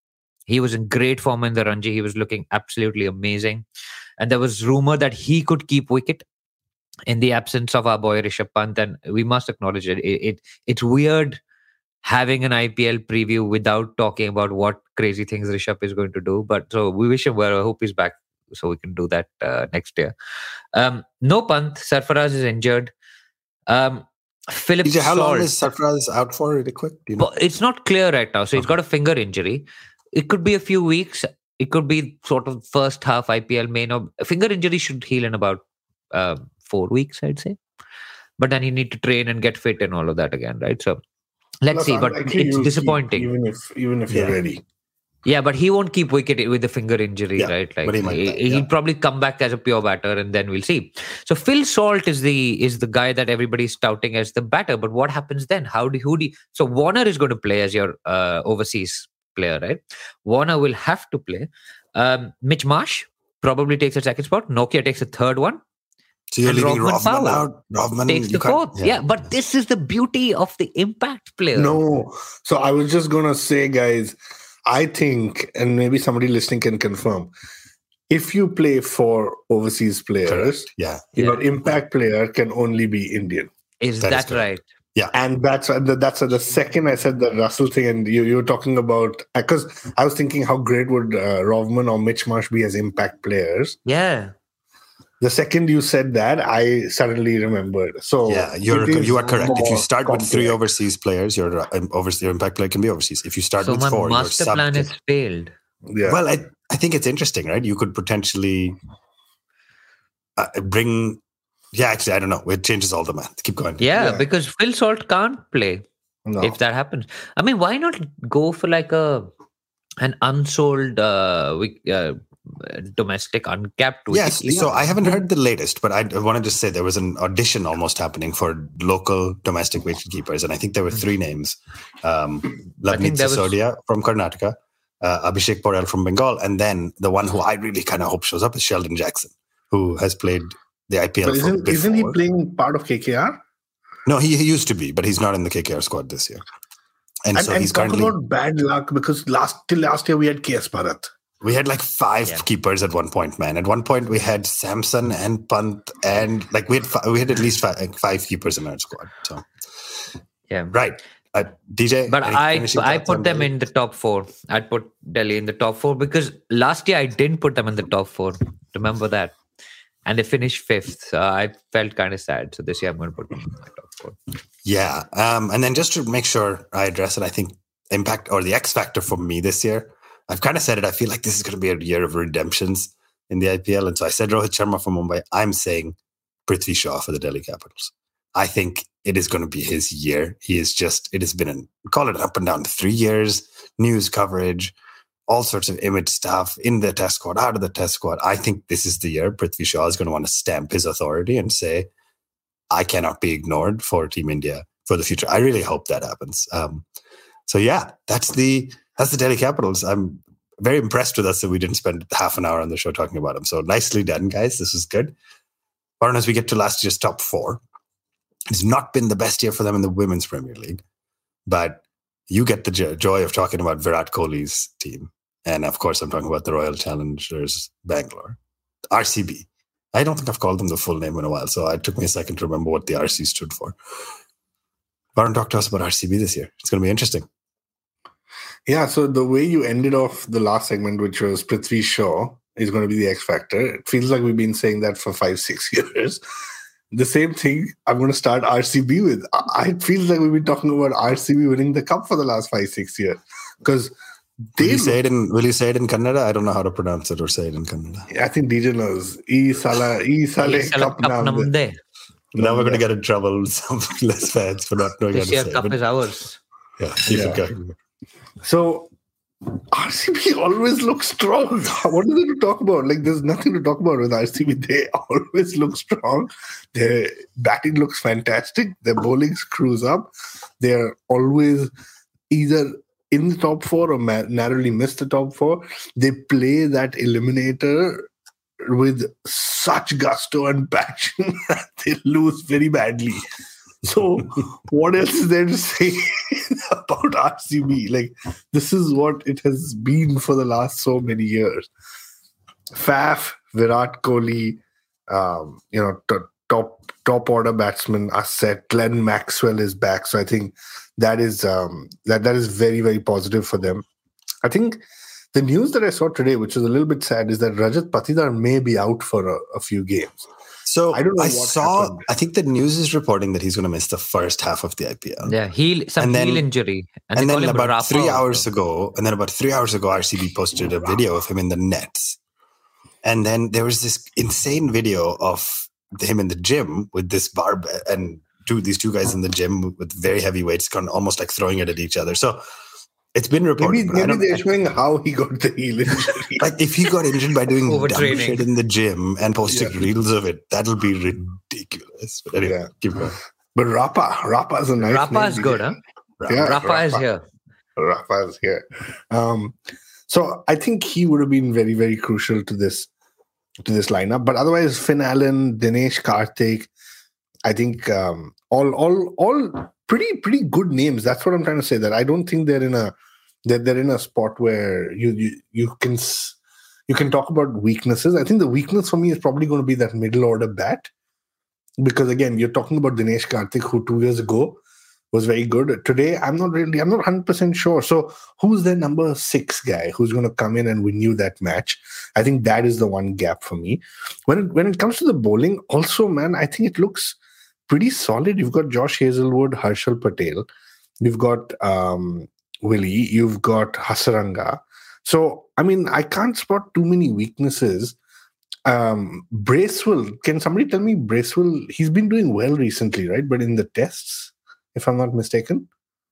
He was in great form in the Ranji. He was looking absolutely amazing. And there was rumor that he could keep wicket in the absence of our boy Rishabh Pant. And we must acknowledge it. it, it it's weird having an I P L preview without talking about what crazy things Rishabh is going to do. But so we wish him well. I hope he's back so we can do that uh, next year. Um, no Pant. Sarfaraz is injured. Um, Philip D J, how Salt, long is Sarfaraz out for? Really quick, do you know? It's not clear right now. So he's got a finger injury. It could be a few weeks. It could be sort of first half I P L main. Or finger injury should heal in about uh, four weeks, I'd say. But then you need to train and get fit and all of that again, right? So let's Plus, see. But it's disappointing. Keep, even if even if yeah. you're ready. Yeah, but he won't keep wicket with the finger injury, yeah, right? Like but he might he, play, yeah. he'll probably come back as a pure batter, and then we'll see. So Phil Salt is the is the guy that everybody's touting as the batter. But what happens then? How do who do? You, so Warner is going to play as your uh, overseas player, right? Warner will have to play. Um, Mitch Marsh probably takes a second spot. Nokia takes a third one. So you're and leaving Rovman Rovman Powell out. Rovman takes the fourth. Yeah. yeah, but this is the beauty of the impact player. No. So I was just going to say, guys, I think, and maybe somebody listening can confirm, if you play for overseas players, yeah, your yeah. impact player can only be Indian. Is that, that is right? Yeah. And that's that's the second I said the Russell thing, and you, you were talking about, because I was thinking how great would uh, Rovman or Mitch Marsh be as impact players. Yeah. The second you said that, I suddenly remembered. So yeah, you're you are correct. If you start complex. with three overseas players, your uh, overseas your impact player can be overseas. If you start so with my four, master your plan sub- has failed. Yeah. Well, I I think it's interesting, right? You could potentially uh, bring. Yeah, actually, I don't know. It changes all the math. Keep going. Yeah, yeah. because Phil Salt can't play no. if that happens. I mean, why not go for like a an unsold uh, uh, domestic uncapped? Yes. So I haven't heard the latest, but I want to just say there was an audition almost happening for local domestic wicket keepers, and I think there were three names: um, Lavneet Sisodia was... from Karnataka, uh, Abhishek Porel from Bengal, and then the one who I really kind of hope shows up is Sheldon Jackson, who has played the I P L. But isn't, isn't he playing part of K K R? No, he, he used to be, but he's not in the K K R squad this year. And, and so and he's talk currently about bad luck, because last till last year we had K S Bharat. We had like five yeah. keepers at one point, man. At one point we had Samson and Pant, and like we had fi- we had at least five, like five keepers in our squad. So yeah, right. Uh, D J, but I I put them Delhi? in the top four. I'd put Delhi in the top four because last year I didn't put them in the top four. Remember that. And they finished fifth. So I felt kind of sad. So this year I'm going to put them in my top four. Yeah. Um, and then just to make sure I address it, I think impact or the X factor for me this year, I've kind of said it. I feel like this is going to be a year of redemptions in the I P L. And so I said Rohit Sharma for Mumbai. I'm saying Prithvi Shaw for the Delhi Capitals. I think it is going to be his year. He is just, it has been, an, call it up and down three years, news coverage, all sorts of image stuff in the test squad, out of the test squad. I think this is the year Prithvi Shaw is going to want to stamp his authority and say, I cannot be ignored for Team India for the future. I really hope that happens. Um, so yeah, that's the that's the Delhi Capitals. I'm very impressed with us that we didn't spend half an hour on the show talking about them. So nicely done, guys. This is good. Varun, as we get to last year's top four, it's not been the best year for them in the Women's Premier League, but you get the joy of talking about Virat Kohli's team. And of course, I'm talking about the Royal Challengers Bangalore. R C B. I don't think I've called them the full name in a while, so it took me a second to remember what the R C stood for. Varun, talk to us about R C B this year. It's going to be interesting. Yeah, so the way you ended off the last segment, which was Prithvi Shaw is going to be the X factor, it feels like we've been saying that for five, six years. The same thing I'm going to start R C B with. I, it feels like we've been talking about R C B winning the cup for the last five, six years. Because Will you say it in Will you say it in Kannada? I don't know how to pronounce it or say it in Kannada. I think D J knows. E sala, e sale cup namde. Now we're going to get in trouble with some less fans for not knowing this how to year say cup it. is ours. Yeah, keep yeah. it going. So R C B always looks strong. What is there to talk about? Like, there's nothing to talk about with R C B. They always look strong. Their batting looks fantastic. Their bowling screws up. They're always either in the top four or ma- narrowly miss the top four. They play that eliminator with such gusto and passion that they lose very badly. So what else is there to say about R C B. Like, this is what it has been for the last so many years. Faf, Virat Kohli, um, you know, t- top top order batsmen are set. Glenn Maxwell is back, so I think that is um, that that is very very positive for them. I think the news that I saw today, which is a little bit sad, is that Rajat Patidar may be out for a, a few games. So I don't know I what saw. happened. I think the news is reporting that he's going to miss the first half of the I P L. Yeah, heel some And then- heel injury, And, they then call him about Rapa three also. hours ago, and then about three hours ago, R C B posted a video of him in the nets. And then there was this insane video of him in the gym with this barb and two these two guys in the gym with very heavy weights, kind of almost like throwing it at each other. So it's been reported. Maybe, but I maybe don't- they're showing how he got the heel injury. like if he got injured by doing dumb Overtraining. shit in the gym and posting Yeah. reels of it, that'll be ridiculous. But anyway, Yeah. keep going. But Rapa, Rapa is a nice Rapa name. is good, huh? Yeah, Rapa is Rapa. here. Rafa is here. Um, so I think he would have been very, very crucial to this to this lineup. But otherwise, Finn Allen, Dinesh Karthik, I think um, all all all pretty pretty good names. That's what I'm trying to say. That I don't think they're in a they're, they're in a spot where you you you can s- you can talk about weaknesses. I think the weakness for me is probably going to be that middle order bat, because again, you're talking about Dinesh Karthik, who two years ago was very good. Today, I'm not really, I'm not one hundred percent sure. So who's their number six guy who's going to come in and win you that match? I think that is the one gap for me. When it, when it comes to the bowling, also, man, I think it looks pretty solid. You've got Josh Hazelwood, Harshal Patel. You've got um, Willie. You've got Hasaranga. So, I mean, I can't spot too many weaknesses. Um, Bracewell, can somebody tell me Bracewell? He's been doing well recently, right? But in the tests, if I'm not mistaken.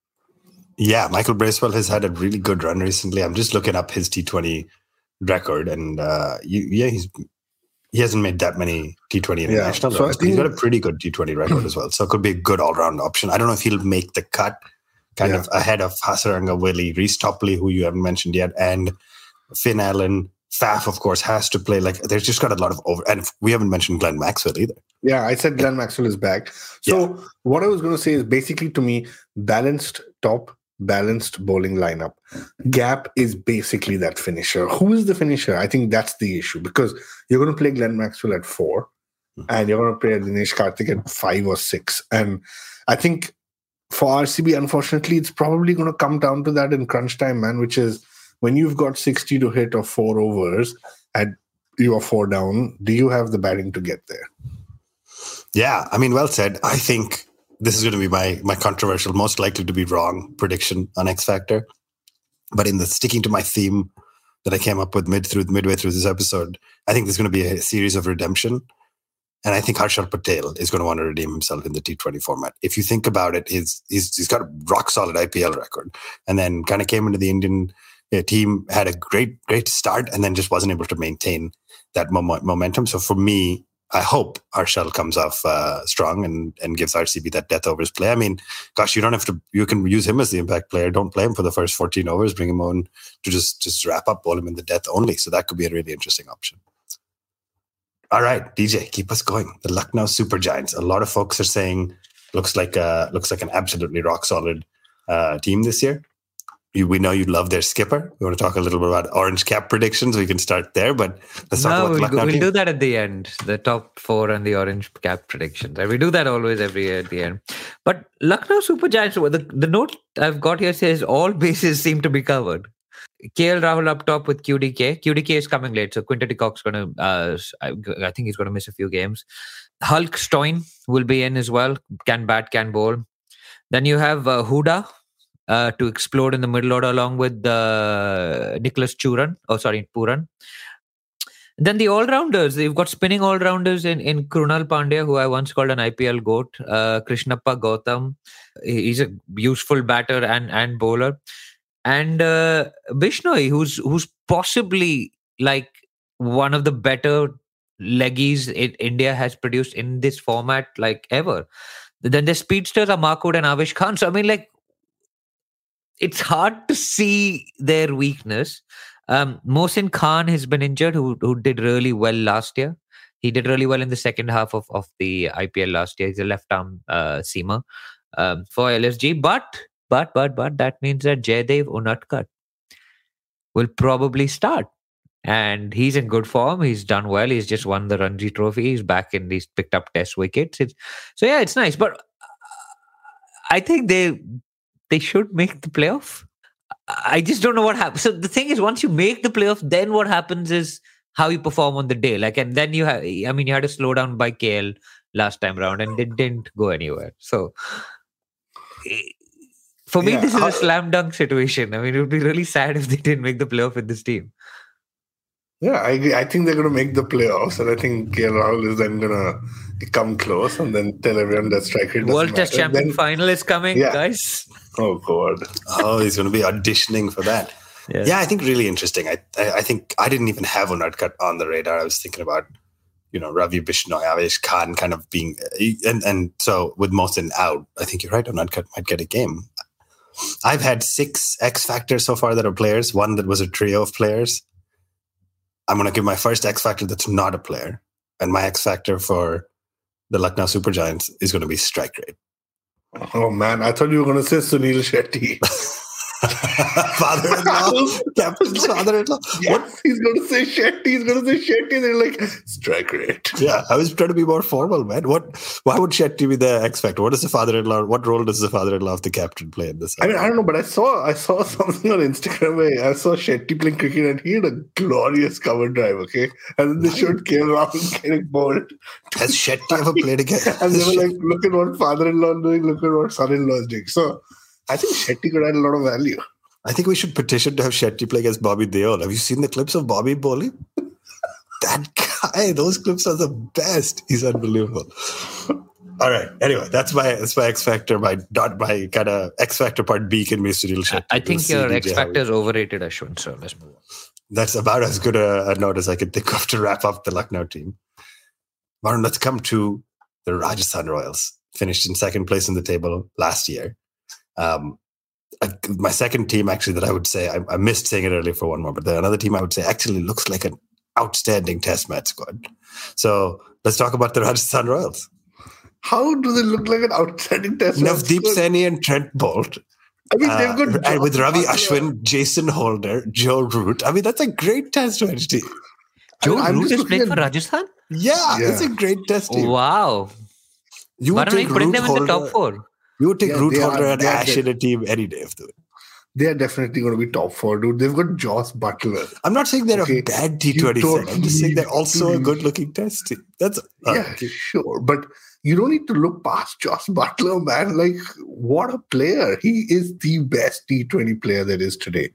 Yeah, Michael Bracewell has had a really good run recently. I'm just looking up his T twenty record, and uh, you, yeah, he's he hasn't made that many T twenty international so I runs, but he's think- got a pretty good T twenty record as well. So it could be a good all-round option. I don't know if he'll make the cut, kind Yeah. of ahead of Hasaranga, Willie, Reece Topley, who you haven't mentioned yet, and Finn Allen. Faf, of course, has to play. Like, there's just got a lot of over, and we haven't mentioned Glenn Maxwell either. Yeah, I said Glenn Maxwell is back. So what I was going to say is basically, to me, balanced top, balanced bowling lineup. Gap is basically that finisher. Who is the finisher? I think that's the issue, because you're going to play Glenn Maxwell at four, and you're going to play Dinesh Karthik at five or six. And I think for R C B, unfortunately, it's probably going to come down to that in crunch time, man, which is when you've got sixty to hit or four overs and you are four down, do you have the batting to get there? Yeah, I mean, well said. I think this is going to be my my controversial, most likely to be wrong prediction on X Factor. But in the sticking to my theme that I came up with mid through midway through this episode, I think there's going to be a series of redemption. And I think Harshal Patel is going to want to redeem himself in the T twenty format. If you think about it, he's, he's, he's got a rock solid I P L record, and then kind of came into the Indian uh, team, had a great, great start, and then just wasn't able to maintain that mom- momentum. So for me, I hope Harshal comes off uh, strong and, and gives R C B that death overs play. I mean, gosh, you don't have to, you can use him as the impact player. Don't play him for the first fourteen overs, bring him on to just, just wrap up, bowl him in the death only. So that could be a really interesting option. All right, D J, keep us going. The Lucknow Super Giants. A lot of folks are saying looks like a, looks like an absolutely rock solid uh, team this year. You, we know you love their skipper. We want to talk a little bit about orange cap predictions. We can start there, but let's talk No, about the we'll, Lucknow we'll team. do that at the end. The top four and the orange cap predictions. We do that always every year at the end. But Lucknow Super Giants, the, the note I've got here says all bases seem to be covered. K L Rahul up top with Q D K. Q D K is coming late, so Quinton de Kock's going to, uh, I, I think he's going to miss a few games. Hulk Stoin will be in as well. Can bat, can bowl. Then you have uh, Huda uh, to explode in the middle order along with uh, Nicholas Churan. Oh, sorry, Puran. Then the all-rounders, they've got spinning all-rounders in, in Krunal Pandya, who I once called an I P L GOAT. Uh, Krishnappa Gautam, he's a useful batter and, and bowler. And uh, Bishnoi, who's who's possibly like one of the better leggies it, India has produced in this format like ever. Then the speedsters are Markwood and Avish Khan. So, I mean, like, it's hard to see their weakness. Um, Mohsin Khan has been injured, who who did really well last year. He did really well in the second half of, of the I P L last year. He's a left-arm uh, seamer um, for L S G. But but, but, but that means that Jaydev Unadkat will probably start. And he's in good form. He's done well. He's just won the Ranji Trophy. He's back in these picked up test wickets. It's, so yeah, it's nice. But I think they they should make the playoff. I just don't know what happens. So the thing is, once you make the playoff, then what happens is how you perform on the day. Like, and then you have, I mean, you had to slow down by K L last time round, and it didn't go anywhere. So for me, yeah, this is how, a slam dunk situation. I mean, it would be really sad if they didn't make the playoff with this team. Yeah, I agree. I think they're going to make the playoffs, and I think K L Rahul is then going to come close and then tell everyone that strike rate doesn't World Test matter. Champion then, final is coming, yeah. guys. Oh, God. Oh, he's going to be auditioning for that. Yeah, yeah I think really interesting. I, I I think I didn't even have Unadkat on the radar. I was thinking about, you know, Ravi Bishnoi, Avesh Khan kind of being, and, and so with Mohsin out, I think you're right, Unadkat might get a game. I've had six X Factors so far that are players, one that was a trio of players. I'm going to give my first X Factor that's not a player. And my X Factor for the Lucknow Super Giants is going to be strike rate. Oh, man. I thought you were going to say Sunil Shetty. Father-in-law, captain's father-in-law. Yes, what? He's going to say Shetty. He's going to say Shetty. They're like, strike rate. Yeah, I was trying to be more formal, man. What? Why would Shetty be the X Factor? What does the father-in-law? What role does the father-in-law of the captain play in this? I mean, I don't know, but I saw I saw something on Instagram where I saw Shetty playing cricket and he had a glorious cover drive. Okay, and then they showed K L Rahul getting bowled. Has Shetty ever played again? And they were like, look at what father-in-law is doing. Look at what son-in-law is doing. So. I think Shetty could add a lot of value. I think we should petition to have Shetty play against Bobby Deol. Have you seen the clips of Bobby bowling? That guy, those clips are the best. He's unbelievable. All right. Anyway, that's my that's my X Factor. My dot my kind of X Factor part B can be Sunil Shetty. I think your X Factor is overrated, Ashwin. So let's move on. That's about as good a, a note as I could think of to wrap up the Lucknow team. Varun, let's come to the Rajasthan Royals. Finished in second place in the table last year. Um, I, my second team, actually, that I would say, I, I missed saying it earlier for one more, but another team I would say actually looks like an outstanding test match squad. So let's talk about the Rajasthan Royals. How do they look like an outstanding test match squad? Navdeep Saini and Trent Bolt. I mean, they've got... Uh, with Ravi Ashwin, Jason Holder, Joe Root. I mean, that's a great test match team. Joe I mean, Root is playing at... for Rajasthan? Yeah, yeah, it's a great test team. Wow. You would take putting them Holder, in the top four. You would take yeah, Root Holder are, and Ash in a team any day of the week. They are definitely going to be top four, dude. They've got Joss Butler. I'm not saying they're okay. a bad T twenty set. I'm just saying they're also a good-looking test team. That's uh, yeah, okay. Sure. But you don't need to look past Joss Butler, man. Like, what a player. He is the best T twenty player there is today.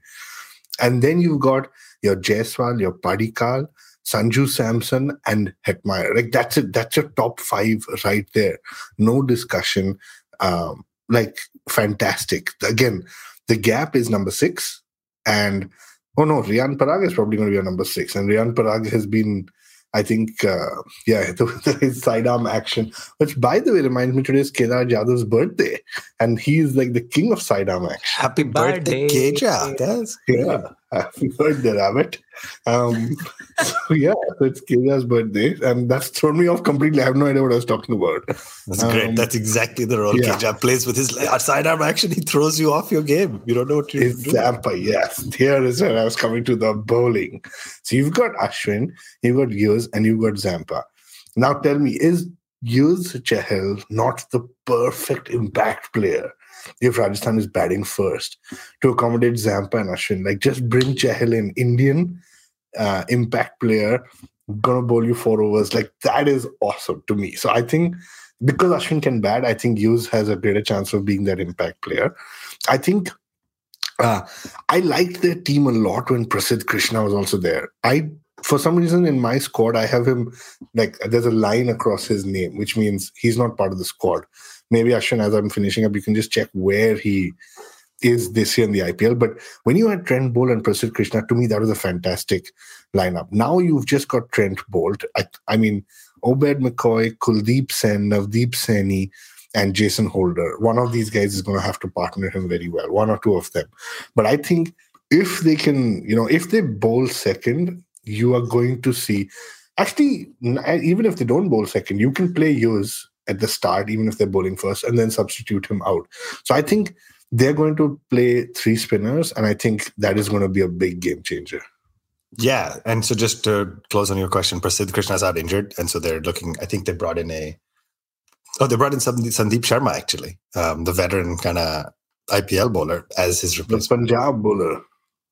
And then you've got your Jaiswal, your Padikkal, Sanju Samson, and Hetmeyer. Like, that's it. That's your top five right there. No discussion. Um, like, fantastic. Again, the gap is number six. And, oh no, Riyan Parag is probably going to be a number six. And Riyan Parag has been, I think, uh, yeah, the, the, his sidearm action, which, by the way, reminds me today is Kedar Jadhav's birthday. And he's like the king of sidearm action. Happy birthday, Keja. That's yeah. Happy birthday, Rabbit. Um, so, yeah, so it's Keja's birthday. And that's thrown me off completely. I have no idea what I was talking about. That's um, great. That's exactly the role yeah. Keja plays with his sidearm action. He throws you off your game. You don't know what you're doing. Zampa, yes. Here is where I was coming to the bowling. So you've got Ashwin, you've got Yuz, and you've got Zampa. Now tell me, is Yuz Chahal not the perfect impact player if Rajasthan is batting first to accommodate Zampa and Ashwin? Like, just bring Chahal in, Indian uh, impact player, gonna bowl you four overs. Like, that is awesome to me. So I think because Ashwin can bat, I think Yuz has a greater chance of being that impact player. I think uh, I liked their team a lot when Prasidh Krishna was also there. I For some reason, in my squad, I have him, like, there's a line across his name, which means he's not part of the squad. Maybe, Ashwin, as I'm finishing up, you can just check where he is this year in the I P L. But when you had Trent Bolt and Prasidh Krishna, to me, that was a fantastic lineup. Now you've just got Trent Bolt. I, I mean, Obed McCoy, Kuldeep Sen, Navdeep Saini, and Jason Holder. One of these guys is going to have to partner him very well, one or two of them. But I think if they can, you know, if they bowl second, you are going to see, actually, even if they don't bowl second, you can play Yuz at the start, even if they're bowling first, and then substitute him out. So I think they're going to play three spinners, and I think that is going to be a big game changer. Yeah, and so just to close on your question, Prasidh Krishna's out injured, and so they're looking. I think they brought in a. Oh, they brought in Sandeep, Sandeep Sharma actually, um, the veteran kind of I P L bowler as his replacement. The Punjab bowler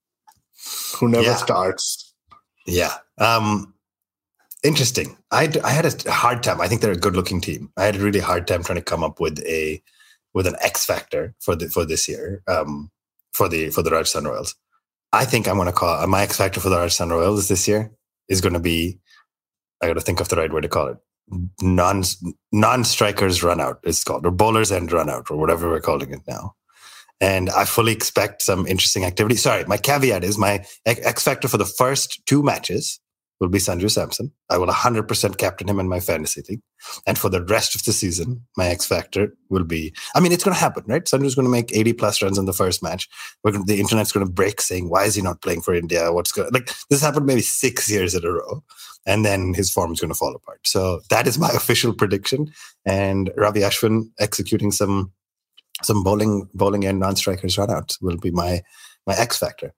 who never yeah. starts. Yeah, um, interesting. I I had a hard time. I think they're a good-looking team. I had a really hard time trying to come up with a with an X factor for the for this year um, for the for the Rajasthan Royals. I think I'm going to call my X factor for the Rajasthan Royals this year is going to be, I got to think of the right way to call it, non non strikers run out. It's called, or bowlers end run out, or whatever we're calling it now. And I fully expect some interesting activity. Sorry, my caveat is my X factor for the first two matches will be Sanju Samson. I will one hundred percent captain him in my fantasy league. And for the rest of the season, my X factor will be, I mean, it's going to happen, right? Sanju's going to make eighty plus runs in the first match. We're going to, the internet's going to break saying, why is he not playing for India? What's going like this happened maybe six years in a row. And then his form is going to fall apart. So that is my official prediction. And Ravi Ashwin executing some some bowling bowling and non-strikers runouts will be my my X factor.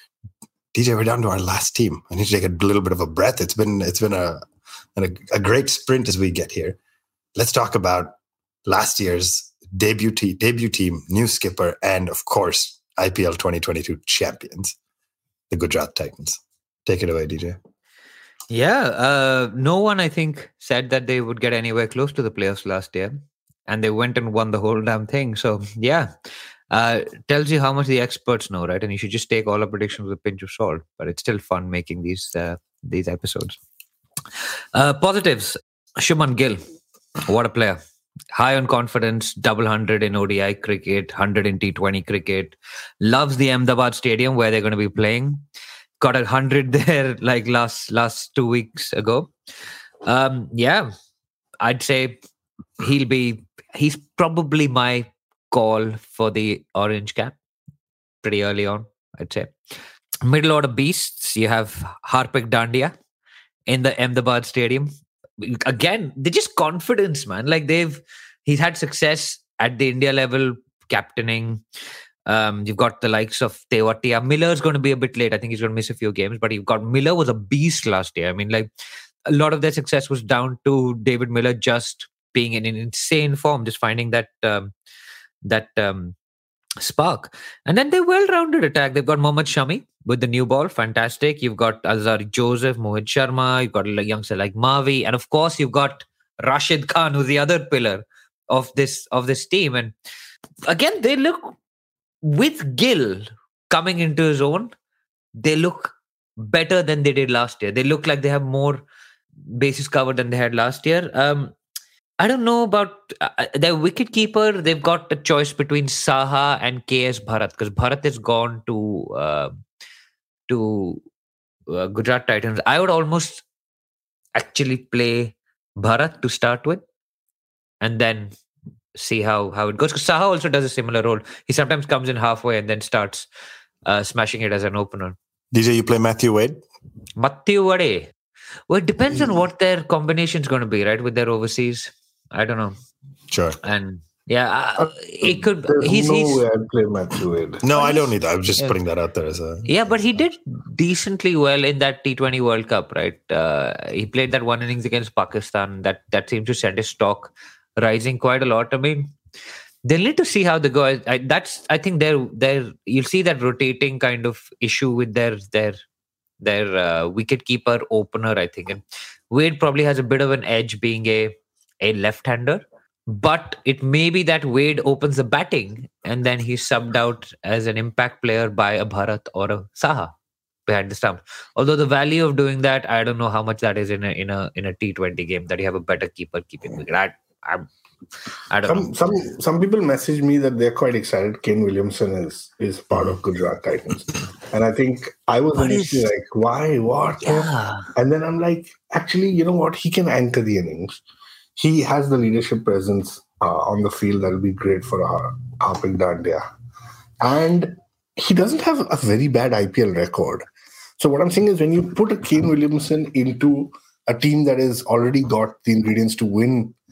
D J, we're down to our last team. I need to take a little bit of a breath. It's been it's been a a, a great sprint as we get here. Let's talk about last year's debut team, debut team, new skipper, and of course I P L twenty twenty-two champions, the Gujarat Titans. Take it away, D J. Yeah, uh, no one I think said that they would get anywhere close to the playoffs last year, and they went and won the whole damn thing. So yeah. Uh, tells you how much the experts know, right? And you should just take all our predictions with a pinch of salt. But it's still fun making these uh, these episodes. Uh, positives: Shubman Gill, what a player! High on confidence, double hundred in O D I cricket, hundred in T twenty cricket. Loves the Ahmedabad Stadium where they're going to be playing. Got a hundred there like last last two weeks ago. Um, yeah, I'd say he'll be. He's probably my call for the orange cap pretty early on, I'd say. Middle order beasts, you have Harpik Dandia in the Ahmedabad Stadium. Again, they're just confidence, man. Like they've, he's had success at the India level, captaining. Um, you've got the likes of Tewatia. Miller's going to be a bit late. I think he's going to miss a few games, but you've got Miller was a beast last year. I mean, like a lot of their success was down to David Miller just being in an insane form, just finding that um, that um, spark. And then they're well-rounded attack. They've got Mohammad Shami with the new ball. Fantastic. You've got Azhar Joseph, Mohit Sharma. You've got a youngster like Mavi. And of course, you've got Rashid Khan, who's the other pillar of this of this team. And again, they look, with Gill coming into his own, they look better than they did last year. They look like they have more bases covered than they had last year. Um, I don't know about uh, their wicketkeeper. They've got a choice between Saha and K S Bharat, because Bharat has gone to uh, to uh, Gujarat Titans. I would almost actually play Bharat to start with, and then see how, how it goes. Because Saha also does a similar role. He sometimes comes in halfway and then starts uh, smashing it as an opener. D J, you play Matthew Wade? Matthew Wade. Well, it depends on what their combination is going to be, right? With their overseas. I don't know. Sure. And yeah, uh, it could. There's he's, no he's, way I'd play Matthew Wade. No, I don't either. I'm just yeah. putting that out there as a. Yeah, but he did decently well in that T twenty World Cup, right? Uh, he played that one innings against Pakistan. That that seemed to send his stock rising quite a lot. I mean, they'll need to see how they go. I, I, that's. I think they're they're. You'll see that rotating kind of issue with their their their uh, wicketkeeper opener. I think, and Wade probably has a bit of an edge being a a left-hander, but it may be that Wade opens the batting and then he's subbed out as an impact player by a Bharat or a Saha behind the stump. Although the value of doing that, I don't know how much that is in a in a in a T twenty game, that you have a better keeper keeping wicket. I, I, I don't some, know. Some some people message me that they're quite excited Kane Williamson is is part of Gujarat Titans, and I think I was What initially is- like, why, what? Yeah. And then I'm like, actually, you know what? He can anchor the innings. He has the leadership presence uh, on the field that will be great for uh, Harpik Dandia. And he doesn't have a very bad I P L record. So what I'm saying is, when you put a Kane Williamson into a team that has already got the ingredients to win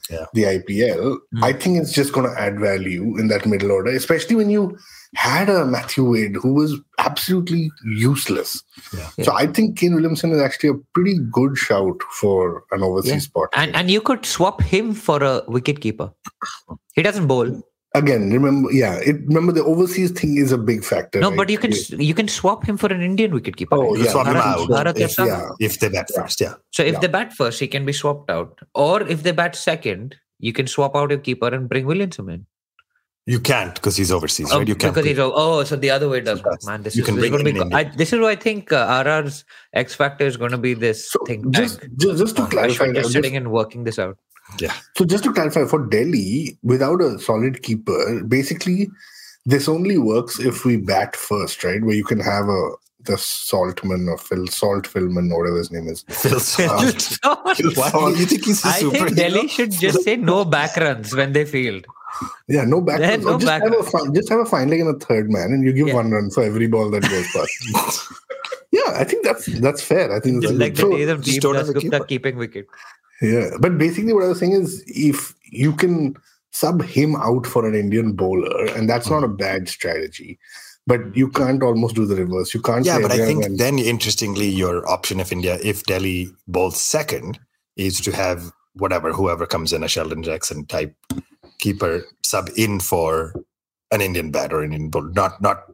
yeah. the I P L, mm. I think it's just going to add value in that middle order, especially when you had a Matthew Wade who was absolutely useless. Yeah. So yeah. I think Kane Williamson is actually a pretty good shout for an overseas yeah. spot. And and you could swap him for a wicketkeeper. He doesn't bowl. Again, remember, yeah, it, remember the overseas thing is a big factor. No, right? but you can you can swap him for an Indian wicketkeeper. Oh, You yeah. swap him out Bharat if, Yadav. yeah. if they bat Yeah. first, yeah. So if Yeah. they bat first, he can be swapped out. Or if they bat second, you can swap out your keeper and bring Williamson in. You can't because he's overseas, Oh, right? You can't. because he's oh, so the other way does So work, man. This you is, can this is bring going to him be. in I, this is why I think uh, R R's X factor is going to be this So thing. just, just, just to Uh, clarify, Ashwin just just, sitting and working this out. Yeah. so just to clarify, for Delhi, without a solid keeper, basically, this only works if we bat first, right? Where you can have a the Saltman or Phil Saltfilman or whatever his name is. Phil Salt. So- Why do you think he's a I think superhero? Delhi should just say no back runs when they field. Yeah, no back. There are no just, back have a runs. fine, just have a fine leg and a third man, and you give Yeah. one run for every ball that goes past. Yeah, I think that's that's fair. I think that's Like the so, days of just Deep don't have a Gupta keeper. keeping wicket. yeah. But basically, what I was saying is, if you can sub him out for an Indian bowler, and that's not a bad strategy, but you can't almost do the reverse. You can't. Yeah, say but I everyone think and- then interestingly, your option if India, if Delhi bowls second, is to have whatever, whoever comes in, a Sheldon Jackson type keeper sub in for an Indian bat or Indian bowler, not not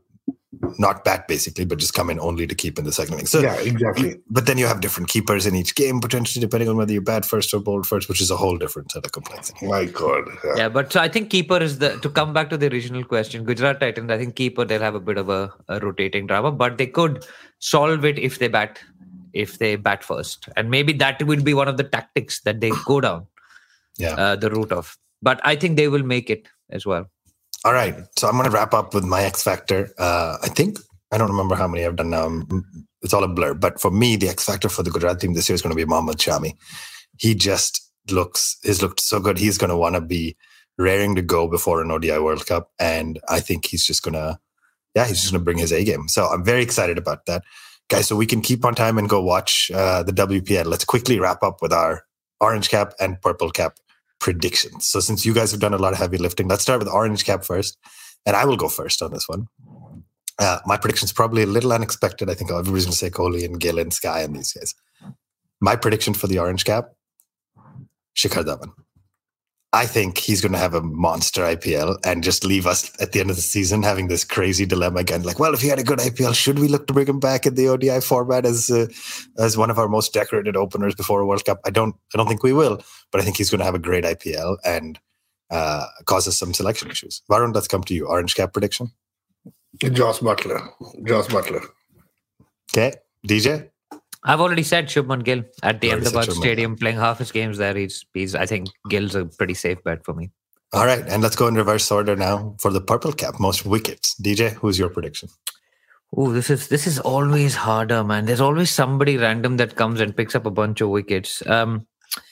not bat basically, but just come in only to keep in the second innings. So, yeah, exactly. but then you have different keepers in each game potentially, depending on whether you bat first or bowl first, which is a whole different set of complexity. My God. Yeah. Yeah, but so I think keeper is the to come back to the original question. Gujarat Titans, I think keeper they'll have a bit of a, a rotating drama, but they could solve it if they bat if they bat first, and maybe that will be one of the tactics that they go down. Yeah. uh, the route of. But I think they will make it as well. All right. So I'm going to wrap up with my X Factor. Uh, I think, I don't remember how many I've done now. I'm- It's all a blur. But for me, the X Factor for the Gujarat team this year is going to be Mohammad Shami. He just looks, he's looked so good. He's going to want to be raring to go before an O D I World Cup. And I think he's just going to, yeah, he's just going to bring his A game. So I'm very excited about that. Guys, so we can keep on time and go watch uh, the W P L. Let's quickly wrap up with our orange cap and purple cap predictions. So since you guys have done a lot of heavy lifting, let's start with orange cap first. And I will go first on this one. Uh, my prediction is probably a little unexpected. I think everybody's going to say Kohli and Gill and Sky and these guys. My prediction for the orange cap, Shikhar Dhawan. I think he's going to have a monster I P L and just leave us at the end of the season having this crazy dilemma again. Like, well, if he had a good I P L, should we look to bring him back in the O D I format as uh, as one of our most decorated openers before a World Cup? I don't, I don't think we will, but I think he's going to have a great I P L and uh, cause us some selection issues. Varun, let's come to you. Orange cap prediction. Joss Butler. Joss Butler. Okay, D J. I've already said Shubman Gill at the You already said Ahmedabad Shubman. Stadium, playing half his games there. He's, he's, I think Gill's a pretty safe bet for me. All right, and let's go in reverse order now for the purple cap, most wickets. D J, who's your prediction? Oh, this is this is always harder, man. There's always somebody random that comes and picks up a bunch of wickets. Um,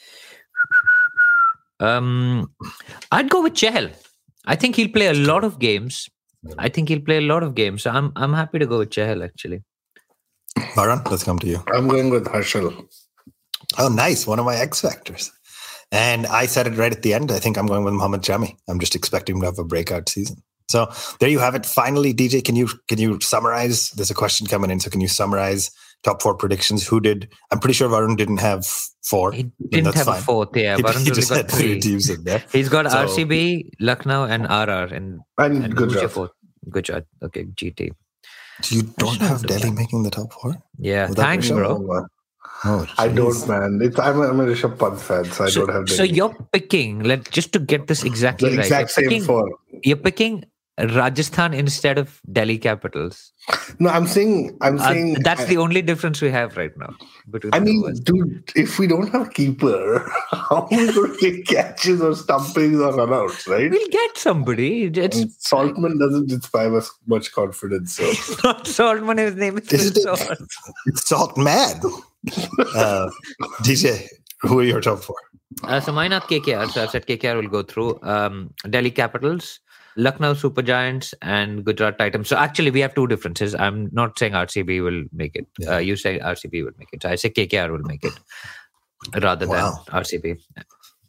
um, I'd go with Chahal. I think he'll play a lot of games. I think he'll play a lot of games. So I'm I'm happy to go with Chahal actually. Varun, let's come to you. I'm going with Harshal. Oh, nice. One of my X factors. And I said it right at the end. I think I'm going with Mohammad Shami. I'm just expecting him to have a breakout season. So there you have it. Finally, D J, can you can you summarize? There's a question coming in. So can you summarize top four predictions? Who did? I'm pretty sure Varun didn't have four. He and didn't that's have fine. a fourth. Yeah, He, Varun's he only just got had three three. teams in there. He's got So- R C B, Lucknow, and R R, and, And, and who's your Gujarat. fourth? Gujarat. Okay, G T. So you don't should have do Delhi that. making the top four? Yeah, Without thanks, Rishabh? bro. Oh, man. Oh, I jeez. don't, man. It's, I'm, a, I'm a Rishabh Pant fan, so I So, don't have so Delhi. you're picking, let just to get this exactly the right. exact you're same picking, four. You're picking Rajasthan instead of Delhi Capitals. No, I'm saying, I'm Uh, saying that's I, the only difference we have right now between I the mean, two. dude, if we don't have a keeper, how are we going to get catches or stumpings or runouts, right? We'll get somebody. It's And Saltman doesn't inspire us much confidence. So not Saltman. His name is Isn't Phil it? Salt. It's Salt Mad. Uh, D J, who are your top four? Uh, so mine are K K R. So I've said K K R will go through. Um, Delhi Capitals, Lucknow Super Giants, and Gujarat Titans. So actually, we have two differences. I'm not saying R C B will make it. Yeah. Uh, you say R C B will make it. So I say K K R will make it rather Wow. than R C B.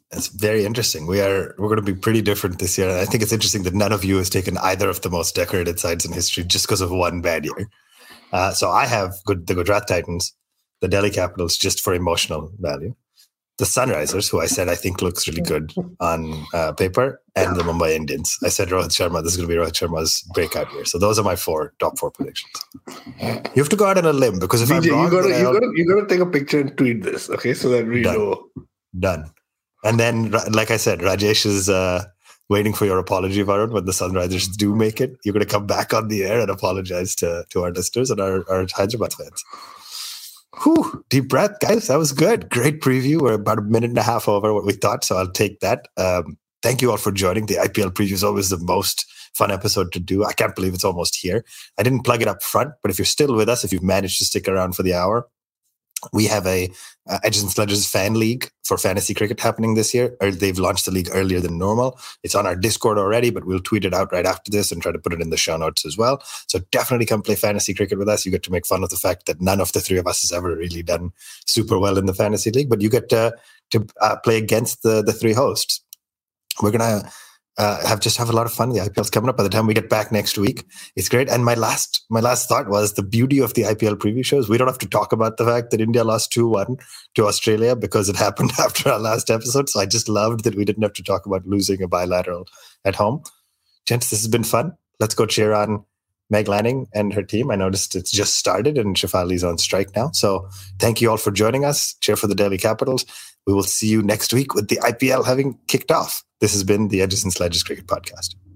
It's very interesting. We are we're going to be pretty different this year, and I think it's interesting that none of you has taken either of the most decorated sides in history just because of one bad year. Uh, so I have good, the Gujarat Titans, the Delhi Capitals, just for emotional value, the Sunrisers, who I said I think looks really good on uh, paper, and the Mumbai Indians. I said Rohit Sharma. This is going to be Rohit Sharma's breakout year. So those are my four top four predictions. You have to go out on a limb because if D J, I'm wrong, you gotta, you I'll... gotta, you gotta take a picture and tweet this, okay, so that we Done. know. Done. And then, like I said, Rajesh is uh, waiting for your apology, Varun. When the Sunrisers do make it, you're going to come back on the air and apologize to, to our listeners and our, our Hyderabad fans. Whew, deep breath, guys. That was good. Great preview. We're about a minute and a half over what we thought, so I'll take that. Um, thank you all for joining. The I P L preview is always the most fun episode to do. I can't believe it's almost here. I didn't plug it up front, but if you're still with us, if you've managed to stick around for the hour, we have a uh, Edges and Sledges fan league for fantasy cricket happening this year. Or they've launched the league earlier than normal. It's on our Discord already, but we'll tweet it out right after this and try to put it in the show notes as well. So definitely come play fantasy cricket with us. You get to make fun of the fact that none of the three of us has ever really done super well in the fantasy league, but you get to, to uh, play against the, the three hosts. We're going to Uh, have just have a lot of fun. The I P L's coming up by the time we get back next week. It's great. And my last my last thought was the beauty of the I P L preview shows. We don't have to talk about the fact that India lost two one to Australia because it happened after our last episode. So I just loved that we didn't have to talk about losing a bilateral at home. Gents, this has been fun. Let's go cheer on Meg Lanning and her team. I noticed it's just started and Shefali's on strike now. So thank you all for joining us. Cheer for the Delhi Capitals. We will see you next week with the I P L having kicked off. This has been the Edges and Sledges Cricket Podcast.